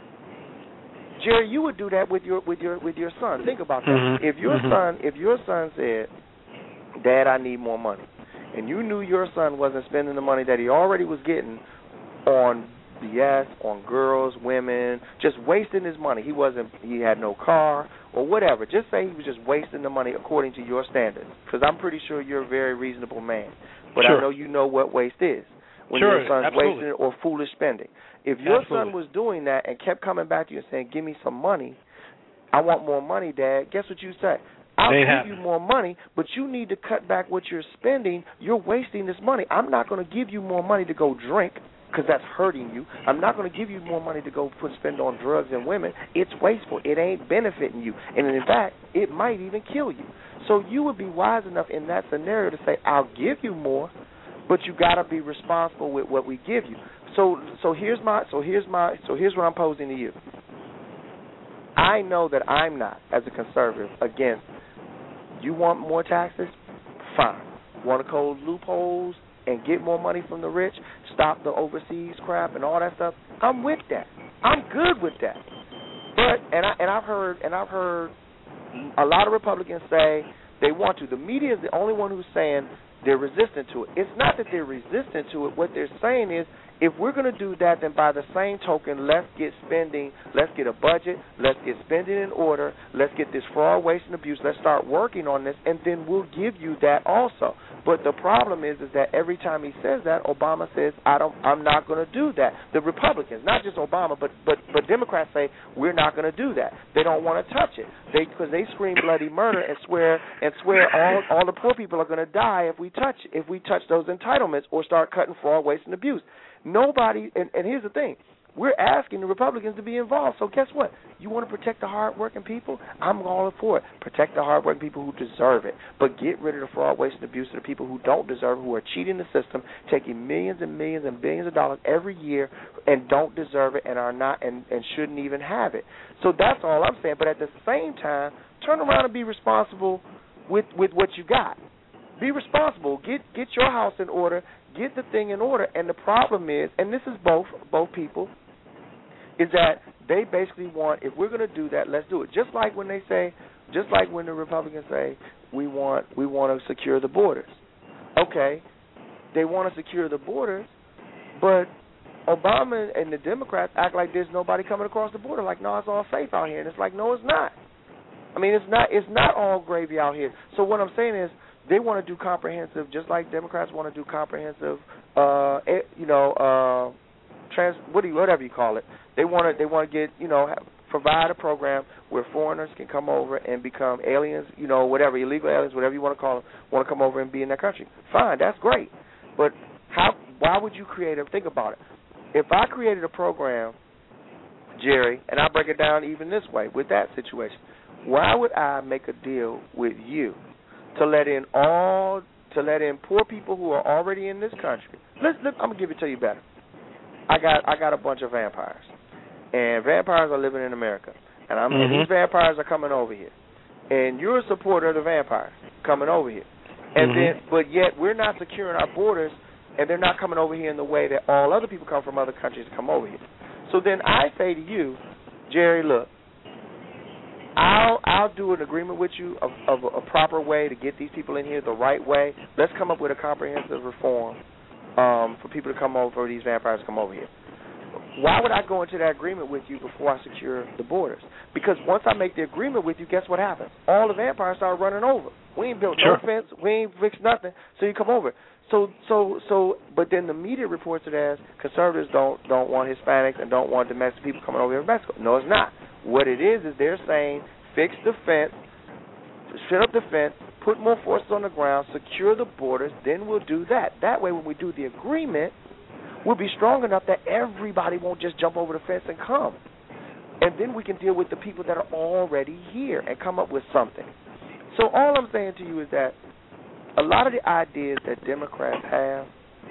Jerry, you would do that with your son. Think about that. If your son said, Dad, I need more money, and you knew your son wasn't spending the money that he already was getting on BS, on girls, women, just wasting his money. He had no car or whatever. Just say he was just wasting the money according to your standards, because I'm pretty sure you're a very reasonable man. But I know you know what waste is. When your son's wasting it or foolish spending. If your son was doing that and kept coming back to you and saying, give me some money, I want more money, Dad, guess what you say? I'll give you more money, but you need to cut back what you're spending. You're wasting this money. I'm not going to give you more money to go drink, because that's hurting you. I'm not going to give you more money to go spend on drugs and women. It's wasteful. It ain't benefiting you. And in fact, it might even kill you. So you would be wise enough in that scenario to say, I'll give you more, but you got to be responsible with what we give you. So here's what I'm posing to you. I know that I'm not, as a conservative, against. You want more taxes? Fine. Want to close loopholes and get more money from the rich? Stop the overseas crap and all that stuff? I'm with that. I'm good with that. But I've heard a lot of Republicans say They want to. The media is the only one who's saying they're resistant to it. It's not that they're resistant to it. What they're saying is, if we're going to do that, then by the same token, let's get spending, let's get a budget, let's get spending in order, let's get this fraud, waste, and abuse, let's start working on this, and then we'll give you that also. But the problem is that every time he says that, Obama says, I'm not going to do that. The Republicans, not just Obama, but Democrats say, we're not going to do that. They don't want to touch it because they scream bloody murder and swear all the poor people are going to die if we touch those entitlements or start cutting fraud, waste, and abuse. Nobody, and here's the thing, we're asking the Republicans to be involved. So guess what? You want to protect the hard-working people? I'm all for it. Protect the hard-working people who deserve it. But get rid of the fraud, waste, and abuse of the people who don't deserve it, who are cheating the system, taking millions and millions and billions of dollars every year and don't deserve it and are not and shouldn't even have it. So that's all I'm saying. But at the same time, turn around and be responsible with what you got. Be responsible. Get your house in order. Get the thing in order. And the problem is, and this is both people, is that they basically want, if we're going to do that, let's do it. Just like when the Republicans say we want to secure the borders. Okay, they want to secure the borders, but Obama and the Democrats act like there's nobody coming across the border. Like, no, it's all safe out here. And it's like, no, it's not. I mean, it's not all gravy out here. So what I'm saying is, they want to do comprehensive, just like Democrats want to do comprehensive, whatever you call it. They want to get, provide a program where foreigners can come over and become aliens, whatever, illegal aliens, whatever you want to call them, want to come over and be in that country. Fine, that's great. But why would you think about it. If I created a program, Jerry, and I break it down even this way with that situation, why would I make a deal with you to let in poor people who are already in this country? I'm gonna give it to you better. I got a bunch of vampires, and vampires are living in America, and these vampires are coming over here, and you're a supporter of the vampires coming over here, and but yet we're not securing our borders, and they're not coming over here in the way that all other people come from other countries to come over here. So then I say to you, Jerry, look, I'll do an agreement with you of a proper way to get these people in here the right way. Let's come up with a comprehensive reform for people to come over, for these vampires to come over here. Why would I go into that agreement with you before I secure the borders? Because once I make the agreement with you, guess what happens? All the vampires start running over. We ain't built no fence, we ain't fixed nothing, so you come over. But then the media reports it as conservatives don't want Hispanics and don't want domestic people coming over here from Mexico. No, it's not. What it is they're saying, fix the fence, set up the fence, put more forces on the ground, secure the borders, then we'll do that. That way, when we do the agreement, we'll be strong enough that everybody won't just jump over the fence and come. And then we can deal with the people that are already here and come up with something. So all I'm saying to you is that a lot of the ideas that Democrats have,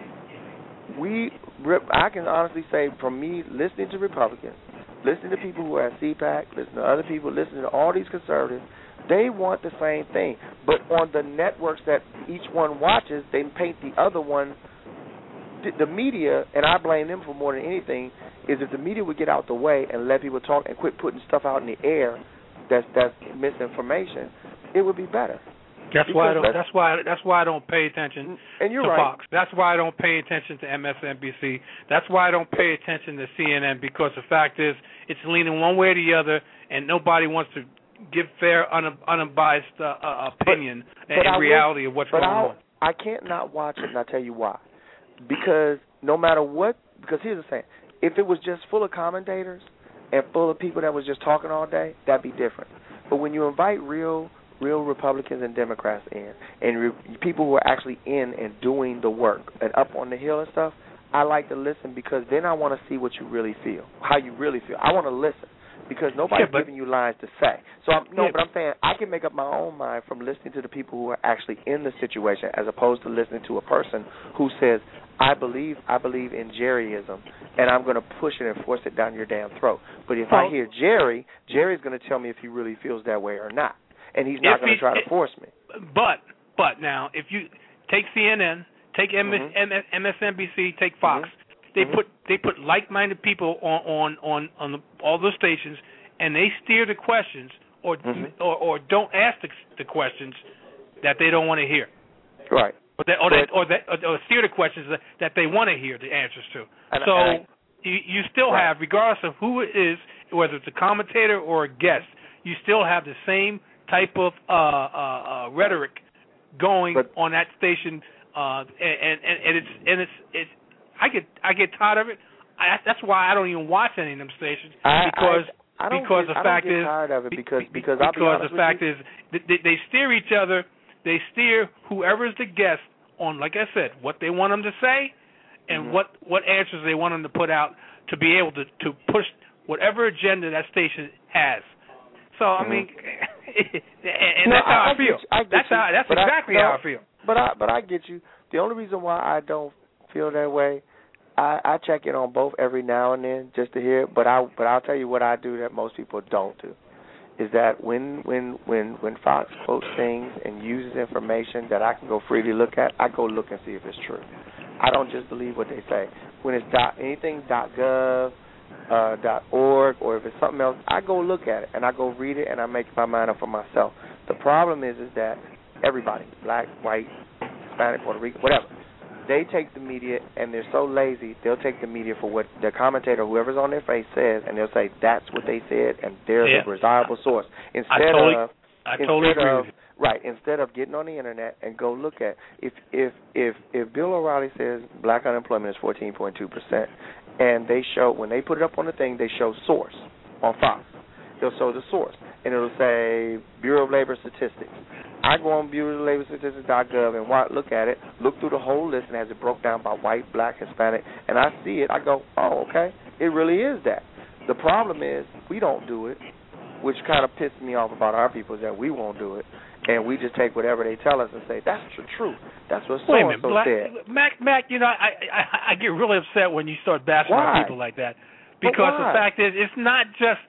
I can honestly say, from me listening to Republicans, listening to people who are at CPAC, listening to other people, listening to all these conservatives, they want the same thing. But on the networks that each one watches, they paint the other one. The media, and I blame them for more than anything, is if the media would get out the way and let people talk and quit putting stuff out in the air that's misinformation, it would be better. That's why I don't pay attention to Fox. That's why I don't pay attention to MSNBC. That's why I don't pay attention to CNN, because the fact is it's leaning one way or the other, and nobody wants to give fair, unbiased opinion and reality of what's going on. I can't not watch it, and I'll tell you why. Because no matter what, because here's the thing, if it was just full of commentators and full of people that was just talking all day, that'd be different. But when you invite real Republicans and Democrats in, and people who are actually in and doing the work and up on the hill and stuff, I like to listen, because then I want to see what you really feel, how you really feel. I want to listen, because nobody's giving you lines to say. So but I'm saying I can make up my own mind from listening to the people who are actually in the situation, as opposed to listening to a person who says, I believe in Jerryism, and I'm going to push it and force it down your damn throat. But if I hear Jerry's going to tell me if he really feels that way or not. And he's not going to try to force me. But now, if you take CNN, take MSNBC, take Fox, they put like-minded people on all those stations, and they steer the questions or don't ask the questions that they don't want to hear. Right. Or steer the questions that they want to hear the answers to. You still have, regardless of who it is, whether it's a commentator or a guest, you still have the same type of rhetoric going on that station, and it's I get tired of it. That's why I don't even watch any of them stations because the fact is they steer each other. They steer whoever's the guest on, like I said, what they want them to say and what answers they want them to put out to be able to push whatever agenda that station has. So I mean, and that's how I feel. That's exactly how I feel. But I get you. The only reason why I don't feel that way, I check in on both every now and then just to hear it. But I'll tell you what I do that most people don't do. Is that when Fox quotes things and uses information that I can go freely look at, I go look and see if it's true. I don't just believe what they say. When it's anything .gov, .org, or if it's something else, I go look at it and I go read it and I make my mind up for myself. The problem is that everybody, black, white, Hispanic, Puerto Rican, whatever, they take the media and they're so lazy, they'll take the media for what the commentator, whoever's on their face, says, and they'll say that's what they said and they're the reliable source. Instead of getting on the internet and go look at if Bill O'Reilly says black unemployment is 14.2%, and they show, when they put it up on the thing, they show source on Fox. They'll show the source, and it'll say Bureau of Labor Statistics. I go on Bureau of Labor Statistics.gov and look at it, look through the whole list and has it broke down by white, black, Hispanic, and I see it. I go, oh, okay, it really is that. The problem is we don't do it, which kind of pisses me off about our people, is that we won't do it, and we just take whatever they tell us and say, that's the truth. That's what so-and-so said. Mac, you know, I get really upset when you start bashing on people like that, because the fact is it's not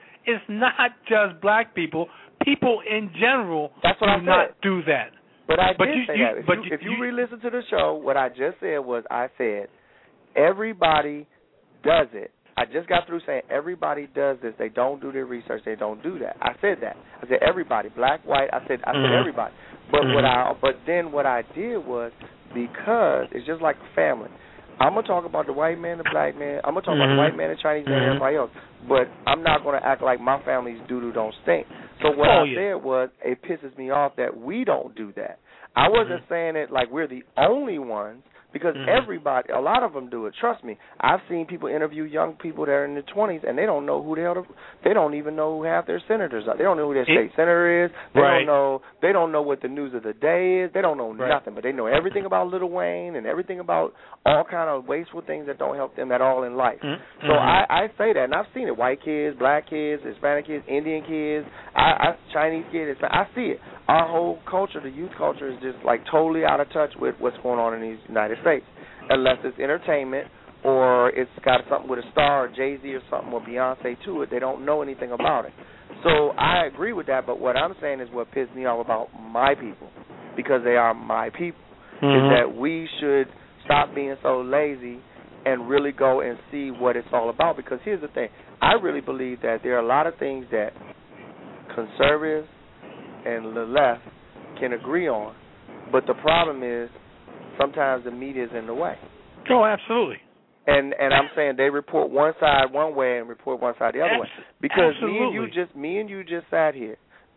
just black people. People in general do not do that. But I did say that. If you re-listen to the show, what I just said was I said everybody does it. I just got through saying everybody does this. They don't do their research. They don't do that. I said that. I said everybody, black, white. I said everybody. But then what I did was, because it's just like a family. I'm going to talk about the white man, the black man. I'm going to talk about the white man, the Chinese man, and everybody else. But I'm not going to act like my family's doo-doo don't stink. So what I said was, it pisses me off that we don't do that. I wasn't saying it like we're the only ones, because everybody, a lot of them do it. Trust me. I've seen people interview young people that are in their 20s, and they don't know who the hell, they don't even know who half their senators are. They don't know who their state senator is. They don't know what the news of the day is. They don't know nothing, but they know everything about Lil Wayne and everything about all kind of wasteful things that don't help them at all in life. So I say that, and I've seen it. White kids, black kids, Hispanic kids, Indian kids, Chinese kids. I see it. Our whole culture, the youth culture, is just like totally out of touch with what's going on in these United States, unless it's entertainment or it's got something with a star or Jay-Z or something or Beyonce to it. They don't know anything about it. So I agree with that, but what I'm saying is what pissed me off about my people, because they are my people, is that we should stop being so lazy and really go and see what it's all about. Because here's the thing. I really believe that there are a lot of things that conservatives and the left can agree on, but the problem is sometimes the media is in the way. Oh, absolutely. And I'm saying they report one side one way and report one side the other way. Because me and you just sat here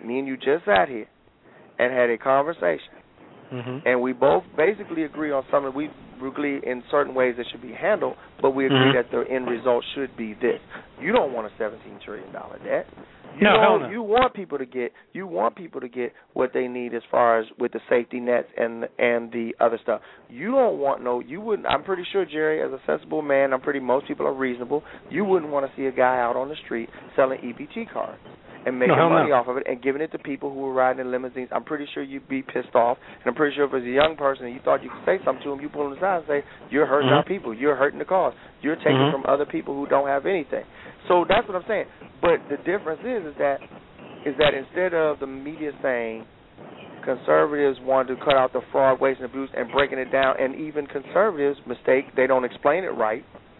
and had a conversation, and we both basically agree on something. We agree in certain ways that should be handled, but we agree that the end result should be this. You don't want a $17 trillion debt. No. You want people to get what they need as far as with the safety nets and the other stuff. You don't want you wouldn't. I'm pretty sure, Jerry, as a sensible man, most people are reasonable. You wouldn't want to see a guy out on the street selling EBT cards and making money off of it and giving it to people who are riding in limousines. I'm pretty sure you'd be pissed off, and I'm pretty sure if it was a young person and you thought you could say something to him, you pull him aside and say, you're hurting our people, you're hurting the cause, you're taking from other people who don't have anything. So that's what I'm saying. But the difference is that instead of the media saying conservatives want to cut out the fraud, waste, and abuse and breaking it down, and even conservatives mistake, they don't explain it right,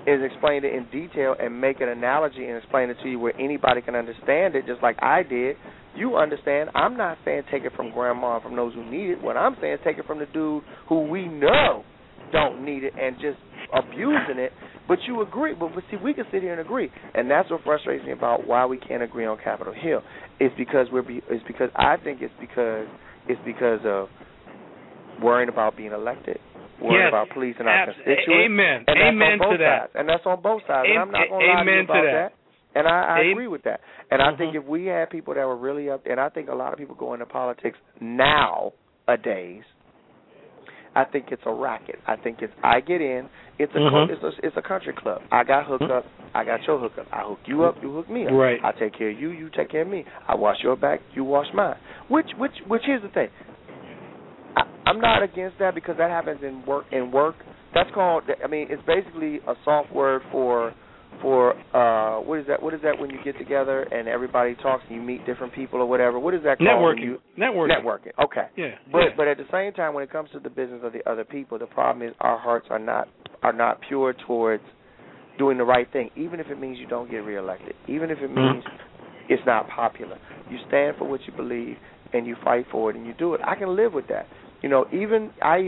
is explain it in detail and make an analogy and explain it to you where anybody can understand it, just like I did. You understand. I'm not saying take it from grandma and from those who need it. What I'm saying is take it from the dude who we know don't need it and just abusing it. But you agree. But see, we can sit here and agree, and that's what frustrates me about why we can't agree on Capitol Hill. It's because I think it's because of worrying about being elected. Worrying about policing our constituents. Amen. And amen to that. And that's on both sides. And I'm not going to lie to you about that. And I agree with that. And I think if we had people that were really up, and I think a lot of people go into politics nowadays, I think it's a racket. I think I get in. It's a country club. I got hooked up. I got your hookup. I hook you up. You hook me up. Right. I take care of you. You take care of me. I wash your back. You wash mine. Which here's the thing. I'm not against that because that happens in work. That's called. I mean, it's basically a soft word for what is that? What is that when you get together and everybody talks and you meet different people or whatever? What is that called? Networking. Okay. Yeah. But at the same time, when it comes to the business of the other people, the problem is our hearts are not pure towards doing the right thing, even if it means you don't get reelected, even if it means it's not popular. You stand for what you believe and you fight for it and you do it. I can live with that. You know, even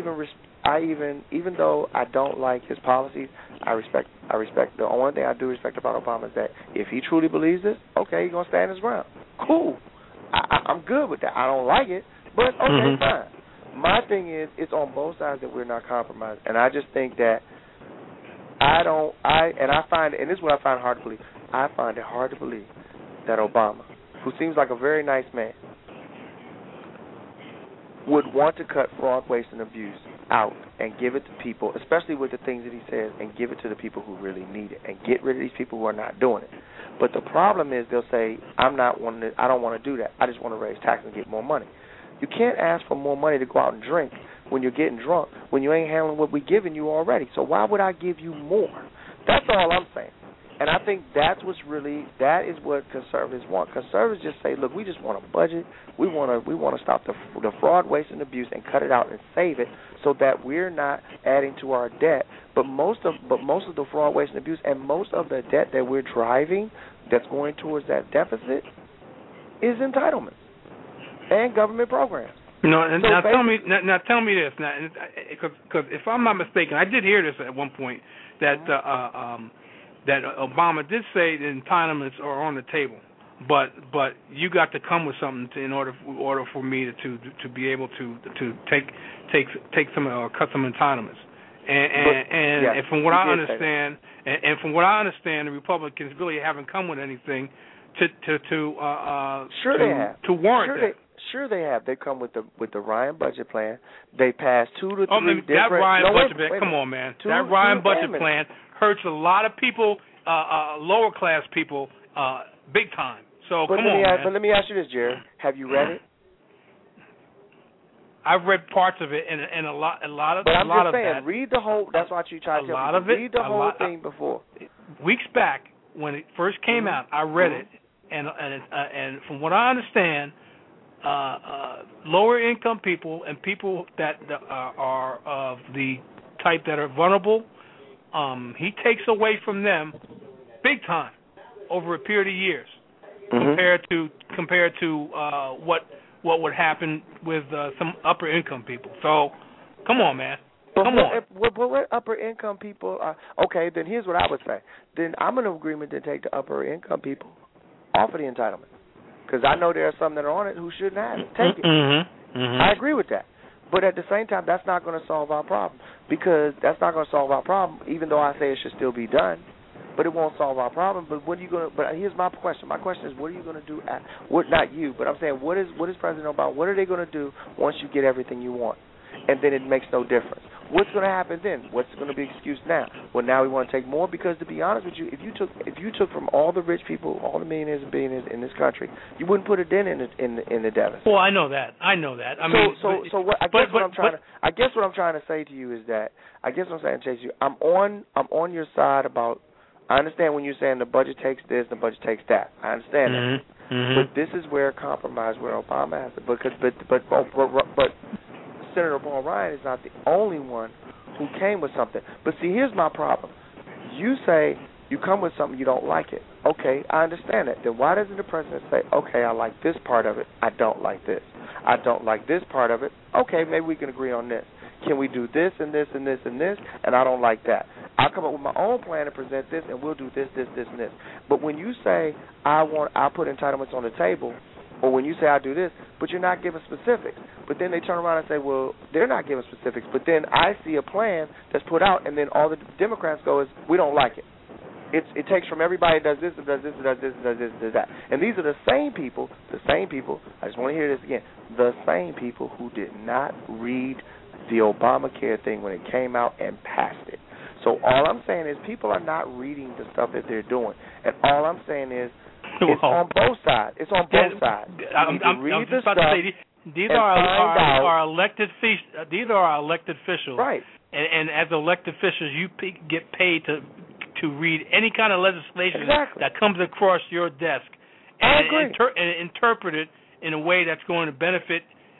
though I don't like his policies, I respect. The only thing I do respect about Obama is that if he truly believes this, okay, he's gonna stand his ground. Cool. I'm good with that. I don't like it, but okay, fine. My thing is, it's on both sides that we're not compromised, and I just think that I find, and this is what I find hard to believe. I find it hard to believe that Obama, who seems like a very nice man, would want to cut fraud, waste, and abuse out and give it to people, especially with the things that he says, and give it to the people who really need it and get rid of these people who are not doing it. But the problem is they'll say, I don't want to do that. I just want to raise taxes and get more money. You can't ask for more money to go out and drink when you're getting drunk, when you ain't handling what we're giving you already. So why would I give you more? That's all I'm saying. And I think that is what conservatives want. Conservatives just say, look, we just want a budget. We want to stop the fraud, waste, and abuse and cut it out and save it so that we're not adding to our debt. But most of the fraud, waste, and abuse and most of the debt that we're driving that's going towards that deficit is entitlements and government programs. Now tell me this, because if I'm not mistaken, I did hear this at one point that that Obama did say the entitlements are on the table, but you got to come with something in order for me to be able to take some cut some entitlements. And from what I understand, the Republicans really haven't come with anything to warrant that. Sure they have. They come with the Ryan budget plan. They passed 2 to 3 different. That Ryan budget plan. Come on, man. That Ryan budget plan hurts a lot of people, lower class people, big time. So come on, man. But let me ask you this, Jerry. Have you read it? I've read parts of it and a lot of. But I'm just saying, that. Read the whole. That's what you try to tell me. Read the whole thing before. Weeks back when it first came out, I read it, and from what I understand. Lower income people and people that are of the type that are vulnerable, he takes away from them big time over a period of years compared to what would happen with some upper income people. So come on, man. Come on. What upper income people are, okay, then here's what I would say. Then I'm in agreement to take the upper income people off of the entitlement. Because I know there are some that are on it who shouldn't have it. Take it. I agree with that. But at the same time, that's not going to solve our problem. Because that's not going to solve our problem, even though I say it should still be done. But it won't solve our problem. But what are you going to? But here's my question. My question is, what are you going to do? Not you, but I'm saying, what is President Obama? What are they going to do once you get everything you want? And then it makes no difference. What's going to happen then? What's going to be excuse now? Well, now we want to take more because, to be honest with you, if you took from all the rich people, all the millionaires and billionaires in this country, you wouldn't put a dent in the deficit. Well, I know that. I mean, I guess what I'm trying to say to you is that I'm on your side about. I understand when you're saying the budget takes this, the budget takes that. I understand that. But this is where compromise, where Obama has it, but Senator Paul Ryan is not the only one who came with something. But see, here's my problem. You say you come with something, you don't like it. Okay, I understand that. Then why doesn't the president say, okay, I like this part of it, I don't like this. I don't like this part of it. Okay, maybe we can agree on this. Can we do this and this and this and this? And I don't like that. I'll come up with my own plan and present this, and we'll do this, this, this, and this. But when you say I put entitlements on the table, or when you say I do this, but you're not giving specifics. But then they turn around and say, well, they're not giving specifics. But then I see a plan that's put out, and then all the Democrats go is, we don't like it. It takes from everybody that does this and does this and does this and does this and does that. And these are the same people, I just want to hear this again, the same people who did not read the Obamacare thing when it came out and passed it. So all I'm saying is people are not reading the stuff that they're doing. And all I'm saying is it's on both sides. It's on both sides. I'm just about to say, these are our elected officials. Right. And as elected officials, you get paid to read any kind of legislation that comes across your desk and interpret it in a way that's going to benefit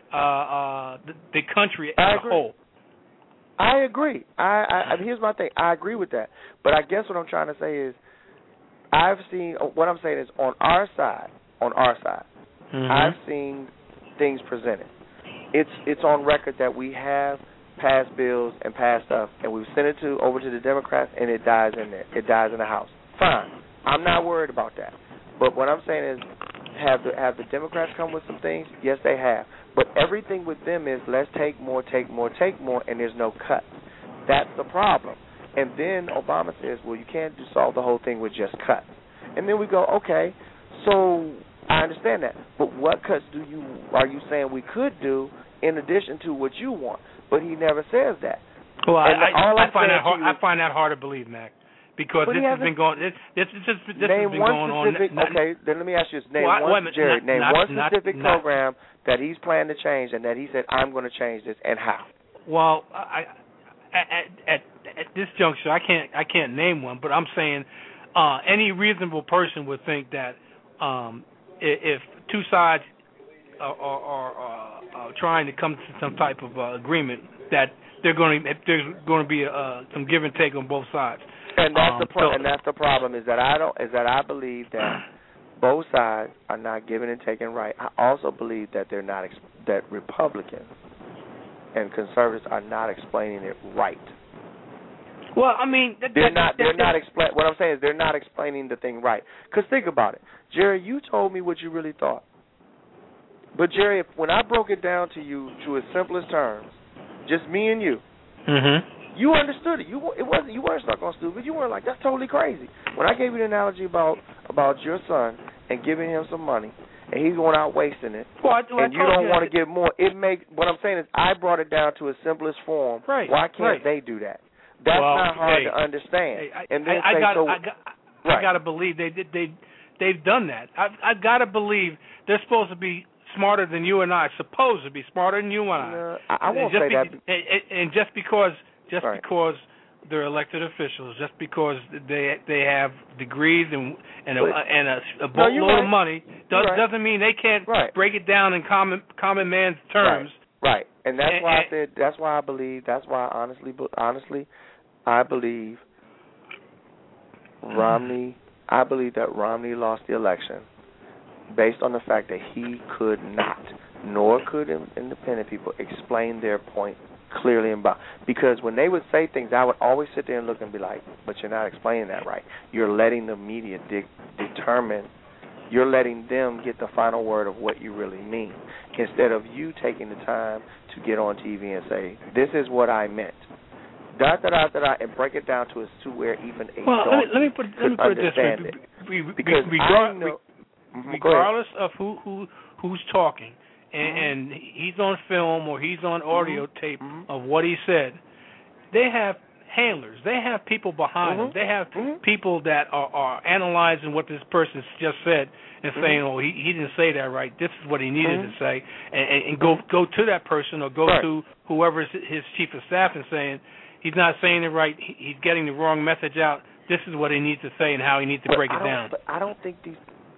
the country as a whole. I agree. Here's my thing. I agree with that. But I guess what I'm trying to say is what I'm saying is on our side, mm-hmm. I've seen things presented. It's on record that we have passed bills and passed stuff, and we've sent it over to the Democrats, and it dies in there. It dies in the House. Fine. I'm not worried about that. But what I'm saying is, have the Democrats come with some things? Yes, they have. But everything with them is let's take more, and there's no cut. That's the problem. And then Obama says, well, you can't solve the whole thing with just cuts. And then we go, okay, so I understand that. But what cuts are you saying we could do in addition to what you want? But he never says that. Well, I find that hard to believe, Mac, because this has been going. This has been going on. Okay, then let me ask you this: name one specific program that he's planning to change, and that he said, "I'm going to change this," and how. Well, at this juncture, I can't name one, but I'm saying any reasonable person would think that if two sides are trying to come to some type of agreement, that there's going to be some give and take on both sides. And that's the problem is that I believe that both sides are not giving and taking right. I also believe that that Republicans and conservatives are not explaining it right. Well, I mean, what I'm saying is they're not explaining the thing right. Because think about it, Jerry. You told me what you really thought. But Jerry, when I broke it down to you to its simplest terms, just me and you, mm-hmm. you understood it. You weren't stuck on stupid. You weren't like, that's totally crazy. When I gave you the analogy about your son and giving him some money, and he's going out wasting it, and you don't want to give more, what I'm saying is I brought it down to its simplest form. Right. Why can't they do that? That's not hard to understand. I got to believe they've done that. I've got to believe they're supposed to be smarter than you and I, supposed to be smarter than you and I. No, I won't say that. And just because they're elected officials, just because they have degrees and a boatload of money, doesn't mean they can't break it down in common man's terms. Right. And that's why I said. That's why I believe. That's why honestly, I believe Romney. I believe that Romney lost the election based on the fact that he could not, nor could independent people, explain their point clearly and because when they would say things, I would always sit there and look and be like, but you're not explaining that right. You're letting the media determine. You're letting them get the final word of what you really mean, instead of you taking the time to get on TV and say, this is what I meant. And break it down to where even a let me put it this way. Because regardless of who's talking, and he's on film or he's on audio tape of what he said, they have handlers. They have people behind them. They have people that are analyzing what this person just said and saying, oh, he didn't say that right. This is what he needed to say. And go to that person or go to whoever is his chief of staff and saying, he's not saying it right. He's getting the wrong message out. This is what he needs to say and how he needs to break it down. But I don't think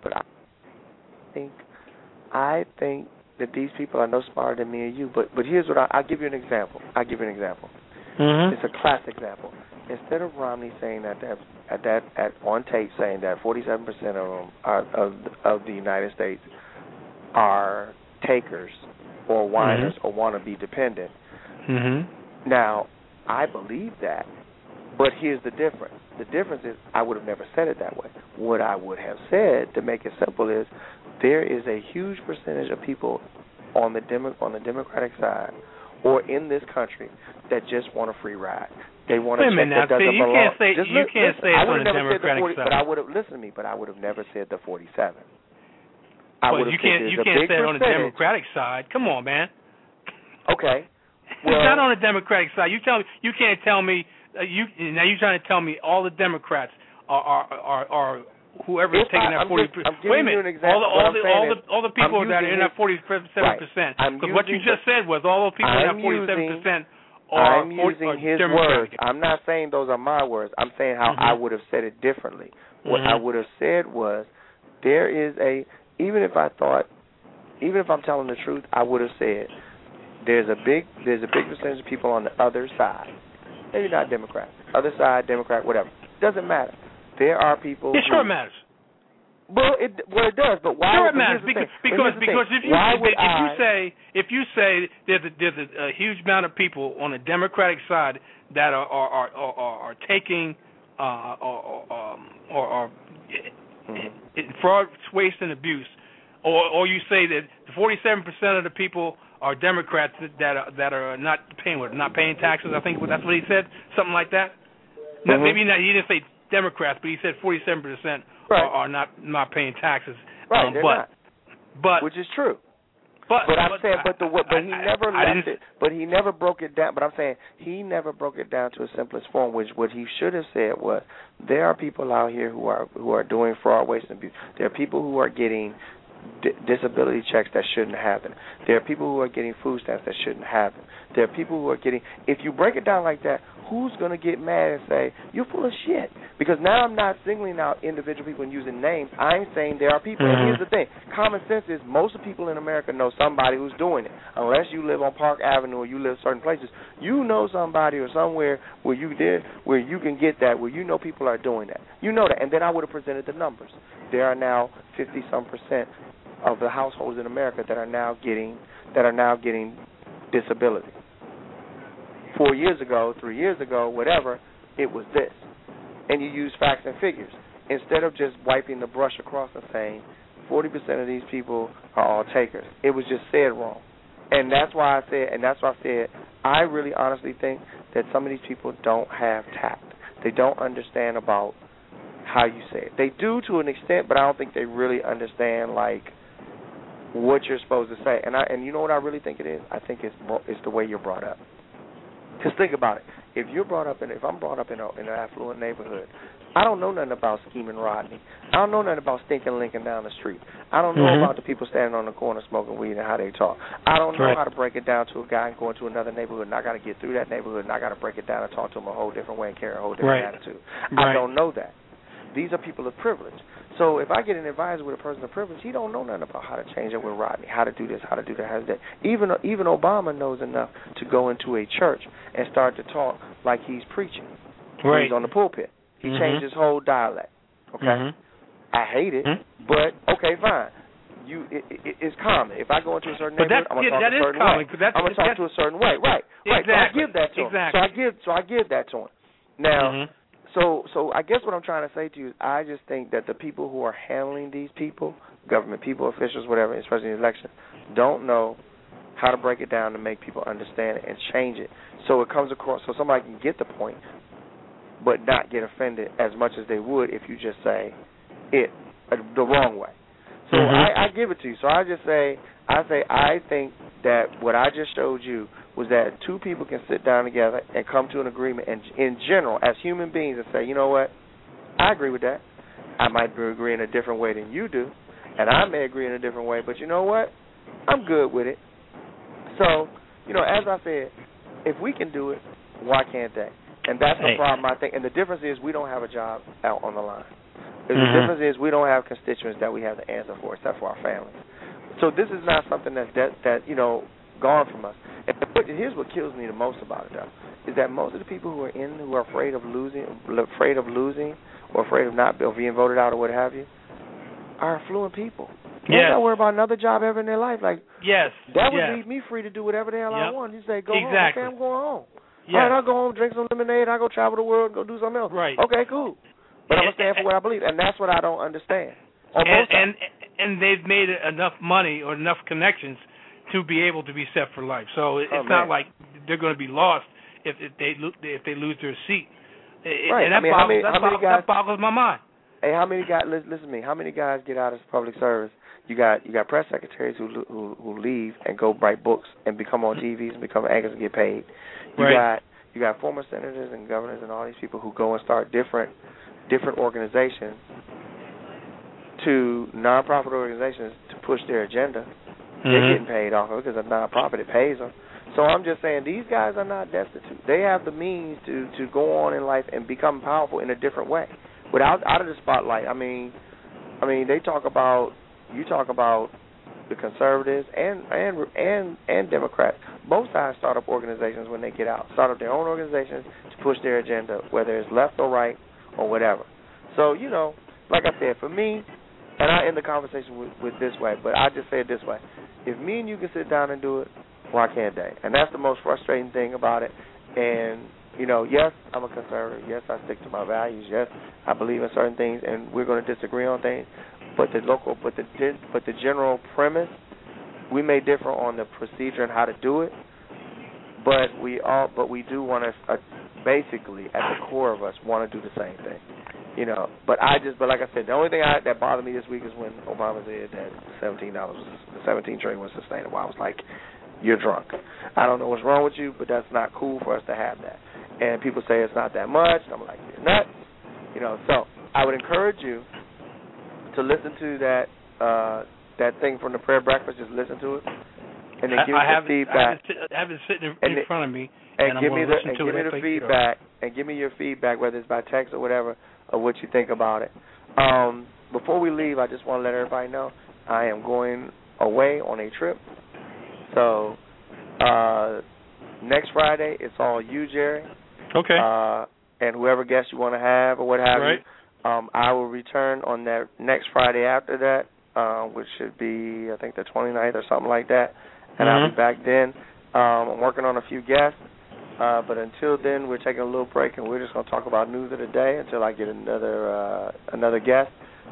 I think that these people are no smarter than me or you. But here's what I'll give you an example. It's a classic example. instead of Romney saying that on tape saying that 47% of them of the United States are takers or whiners or want to be dependent. Now, I believe that, but here's the difference. The difference is I would have never said it that way. What I would have said, to make it simple, is there is a huge percentage of people on the Democratic side or in this country that just want a free ride. They want a check that doesn't belong. You can't say it's on the Democratic side. But I would have listened to me. But I would have never said the 47. You can't say it on the Democratic side. Come on, man. Okay. Well, it's not on the Democratic side. You can't tell me. Now you're trying to tell me all the Democrats are whoever's taking that 40%. Wait a minute. All the people that are in that 47%. Because what you just said was all those people in that 47%. I'm using his words. I'm not saying those are my words. I'm saying how I would have said it differently. What I would have said was, there is even if I'm telling the truth, I would have said there's a big percentage of people on the other side. Maybe not Democrat. Other side, Democrat, whatever. Doesn't matter. There are people. It sure matters. Well, it does, but why? Sure, it matters because if you say there's a huge amount of people on the Democratic side that are taking fraud, waste, and abuse, or you say that 47% of the people are Democrats that are not paying taxes. I think that's what he said, something like that. Maybe not. He didn't say Democrats, but he said 47% are not paying taxes. Right, they're not. But which is true. But I'm saying, he never left it. But he never broke it down. But I'm saying he never broke it down to a simplest form. Which what he should have said was, there are people out here who are doing fraud, waste, and abuse. There are people who are getting disability checks that shouldn't happen. There are people who are getting food stamps that shouldn't happen. There are people who are getting. If you break it down like that, who's going to get mad and say you're full of shit? Because now I'm not singling out individual people and using names. I'm saying there are people. And here's the thing: common sense is most of the people in America know somebody who's doing it. Unless you live on Park Avenue or you live certain places, you know somebody or somewhere where you can get that, where you know people are doing that. You know that, and then I would have presented the numbers. There are now 50-some% of the households in America that are now getting disability. 4 years ago, 3 years ago, whatever, it was this. And you use facts and figures. Instead of just wiping the brush across and saying 40% of these people are all takers. It was just said wrong. And that's why I said, I really honestly think that some of these people don't have tact. They don't understand about how you say it. They do to an extent, but I don't think they really understand, like, what you're supposed to say. And you know what I really think it is? I think it's the way you're brought up. Because think about it. If I'm brought up in an affluent neighborhood, I don't know nothing about scheming Rodney. I don't know nothing about stinking Lincoln down the street. I don't know about the people standing on the corner smoking weed and how they talk. I don't know how to break it down to a guy going to another neighborhood, and I got to get through that neighborhood, and I got to break it down and talk to him a whole different way and carry a whole different attitude. I don't know that. These are people of privilege. So if I get an advisor with a person of privilege, he don't know nothing about how to change it with Rodney, how to do this, how to do that, how to do that. Even Obama knows enough to go into a church and start to talk like he's preaching. He's on the pulpit. He changed his whole dialect. Okay? I hate it, but okay, fine. It's common. If I go into a certain neighborhood, I'm going to talk a certain way. I'm going to talk to a certain way. Right. Exactly. So I give that to him. So I give that to him. Now, so I guess what I'm trying to say to you is I just think that the people who are handling these people, government people, officials, whatever, especially in the election, don't know how to break it down to make people understand it and change it so it comes across so somebody can get the point but not get offended as much as they would if you just say it the wrong way. So I give it to you. So I think that what I just showed you was that two people can sit down together and come to an agreement and in general as human beings and say, you know what, I agree with that. I might agree in a different way than you do, and I may agree in a different way, but you know what, I'm good with it. So, as I said, if we can do it, why can't they? And that's the problem, I think. And the difference is we don't have a job out on the line. The difference is we don't have constituents that we have to answer for except for our families. So this is not something that gone from us. And here's what kills me the most about it, though, is that most of the people who are afraid of losing, or afraid of not being voted out or what have you, are affluent people. They ain't got to worry about another job ever in their life. Like, that would leave me free to do whatever the hell I want. You say, go home. Okay, I'm going home. All right, I'll go home, drink some lemonade, I'll go travel the world and go do something else. Right. Okay, cool. But I'm going to stand for what I believe, and that's what I don't understand. And they've made enough money or enough connections to be able to be set for life. So it's not like they're going to be lost if they lose their seat. Right. And that boggles my mind. Hey, how many guys? Listen to me. How many guys get out of public service? You got press secretaries who leave and go write books and become on TVs and become anchors and get paid. You got former senators and governors and all these people who go and start different organizations, to nonprofit organizations to push their agenda. They're getting paid off of it because a nonprofit, it pays them. So I'm just saying these guys are not destitute. They have the means to go on in life and become powerful in a different way, without out of the spotlight. I mean, you talk about the conservatives and Democrats. Both sides start up organizations when they get out, start up their own organizations to push their agenda, whether it's left or right or whatever. So, like I said, for me, and I end the conversation with this way, but I just say it this way. If me and you can sit down and do it, why can't they? And that's the most frustrating thing about it. And, yes, I'm a conservative. Yes, I stick to my values. Yes, I believe in certain things, and we're going to disagree on things. But the general premise, we may differ on the procedure and how to do it. But we do want to, basically, at the core of us, want to do the same thing. But like I said, the only thing that bothered me this week is when Obama said that the $17 trillion was sustainable. I was like, you're drunk. I don't know what's wrong with you, but that's not cool for us to have that. And people say it's not that much. I'm like, you're nuts. So I would encourage you to listen to that thing from the prayer breakfast. Just listen to it, and then give me the feedback. I have it sitting in front of me, and give me the feedback, and give me your feedback, whether it's by text or whatever, of what you think about it. Before we leave, I just want to let everybody know I am going away on a trip. So next Friday, it's all you, Jerry. Okay. And whoever guest you want to have or what have you. I will return on that next Friday after that, which should be, I think, the 29th or something like that. And I'll be back then. I'm working on a few guests. But until then, we're taking a little break, and we're just going to talk about news of the day until I get another guest.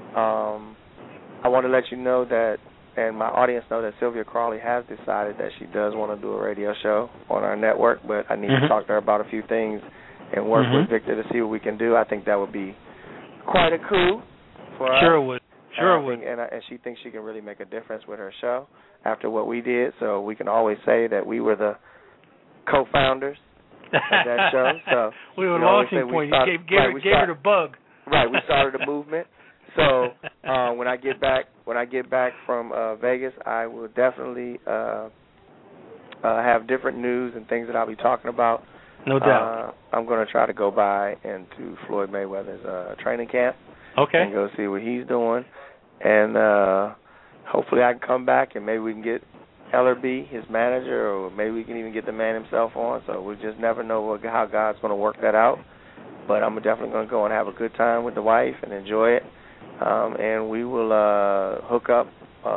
I want to let you know that, and my audience know that Sylvia Crawley has decided that she does want to do a radio show on our network, but I need to talk to her about a few things and work with Victor to see what we can do. I think that would be quite a coup for us. Sure would. And she thinks she can really make a difference with her show after what we did, so we can always say that we were the co-founders of that show. So we were launching point. You gave her the bug. Right, we started a movement. So when I get back from Vegas, I will definitely have different news and things that I'll be talking about. No doubt. I'm going to try to go by into Floyd Mayweather's training camp. Okay. And go see what he's doing, and hopefully I can come back and maybe we can get Ellerby, his manager, or maybe we can even get the man himself on. So we just never know how God's going to work that out. But I'm definitely going to go and have a good time with the wife and enjoy it. And we will hook up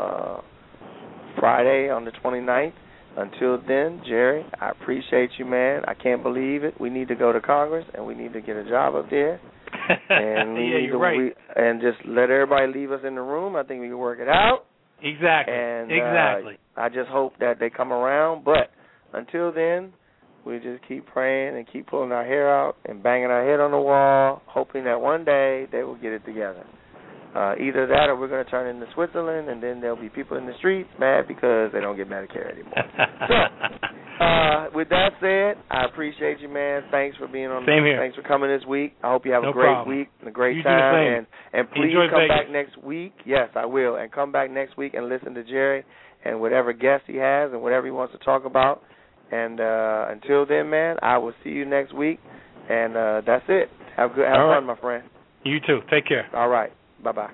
Friday on the 29th. Until then, Jerry, I appreciate you, man. I can't believe it. We need to go to Congress, and we need to get a job up there. And you're right. And just let everybody leave us in the room. I think we can work it out. Exactly. And, exactly. I just hope that they come around. But until then, we just keep praying and keep pulling our hair out and banging our head on the wall, hoping that one day they will get it together. Either that or we're going to turn into Switzerland, and then there'll be people in the streets mad because they don't get Medicare anymore. So, with that said, I appreciate you, man. Thanks for being on. Same here. Thanks for coming this week. I hope you have a great problem. week and a great you time. And please Enjoy come Vegas. back next week. Yes, I will. And come back next week and listen to Jerry and whatever guest he has and whatever he wants to talk about. And until then, man, I will see you next week. And that's it. Have fun, my friend. You too. Take care. All right. Bye-bye.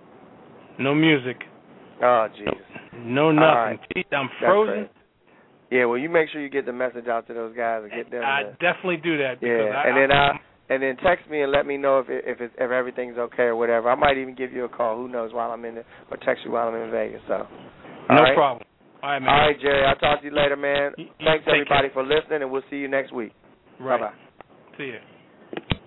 No music. Oh, Jesus. No nothing. Right. I'm frozen. Yeah, well, you make sure you get the message out to those guys and get them. I definitely do that. Yeah, and then text me and let me know if everything's okay or whatever. I might even give you a call. Who knows while I'm in there, or text you while I'm in Vegas. So, no problem. All right, man. All right, Jerry. I'll talk to you later, man. Thanks everybody care. for listening, and we'll see you next week. Right. Bye bye. See you.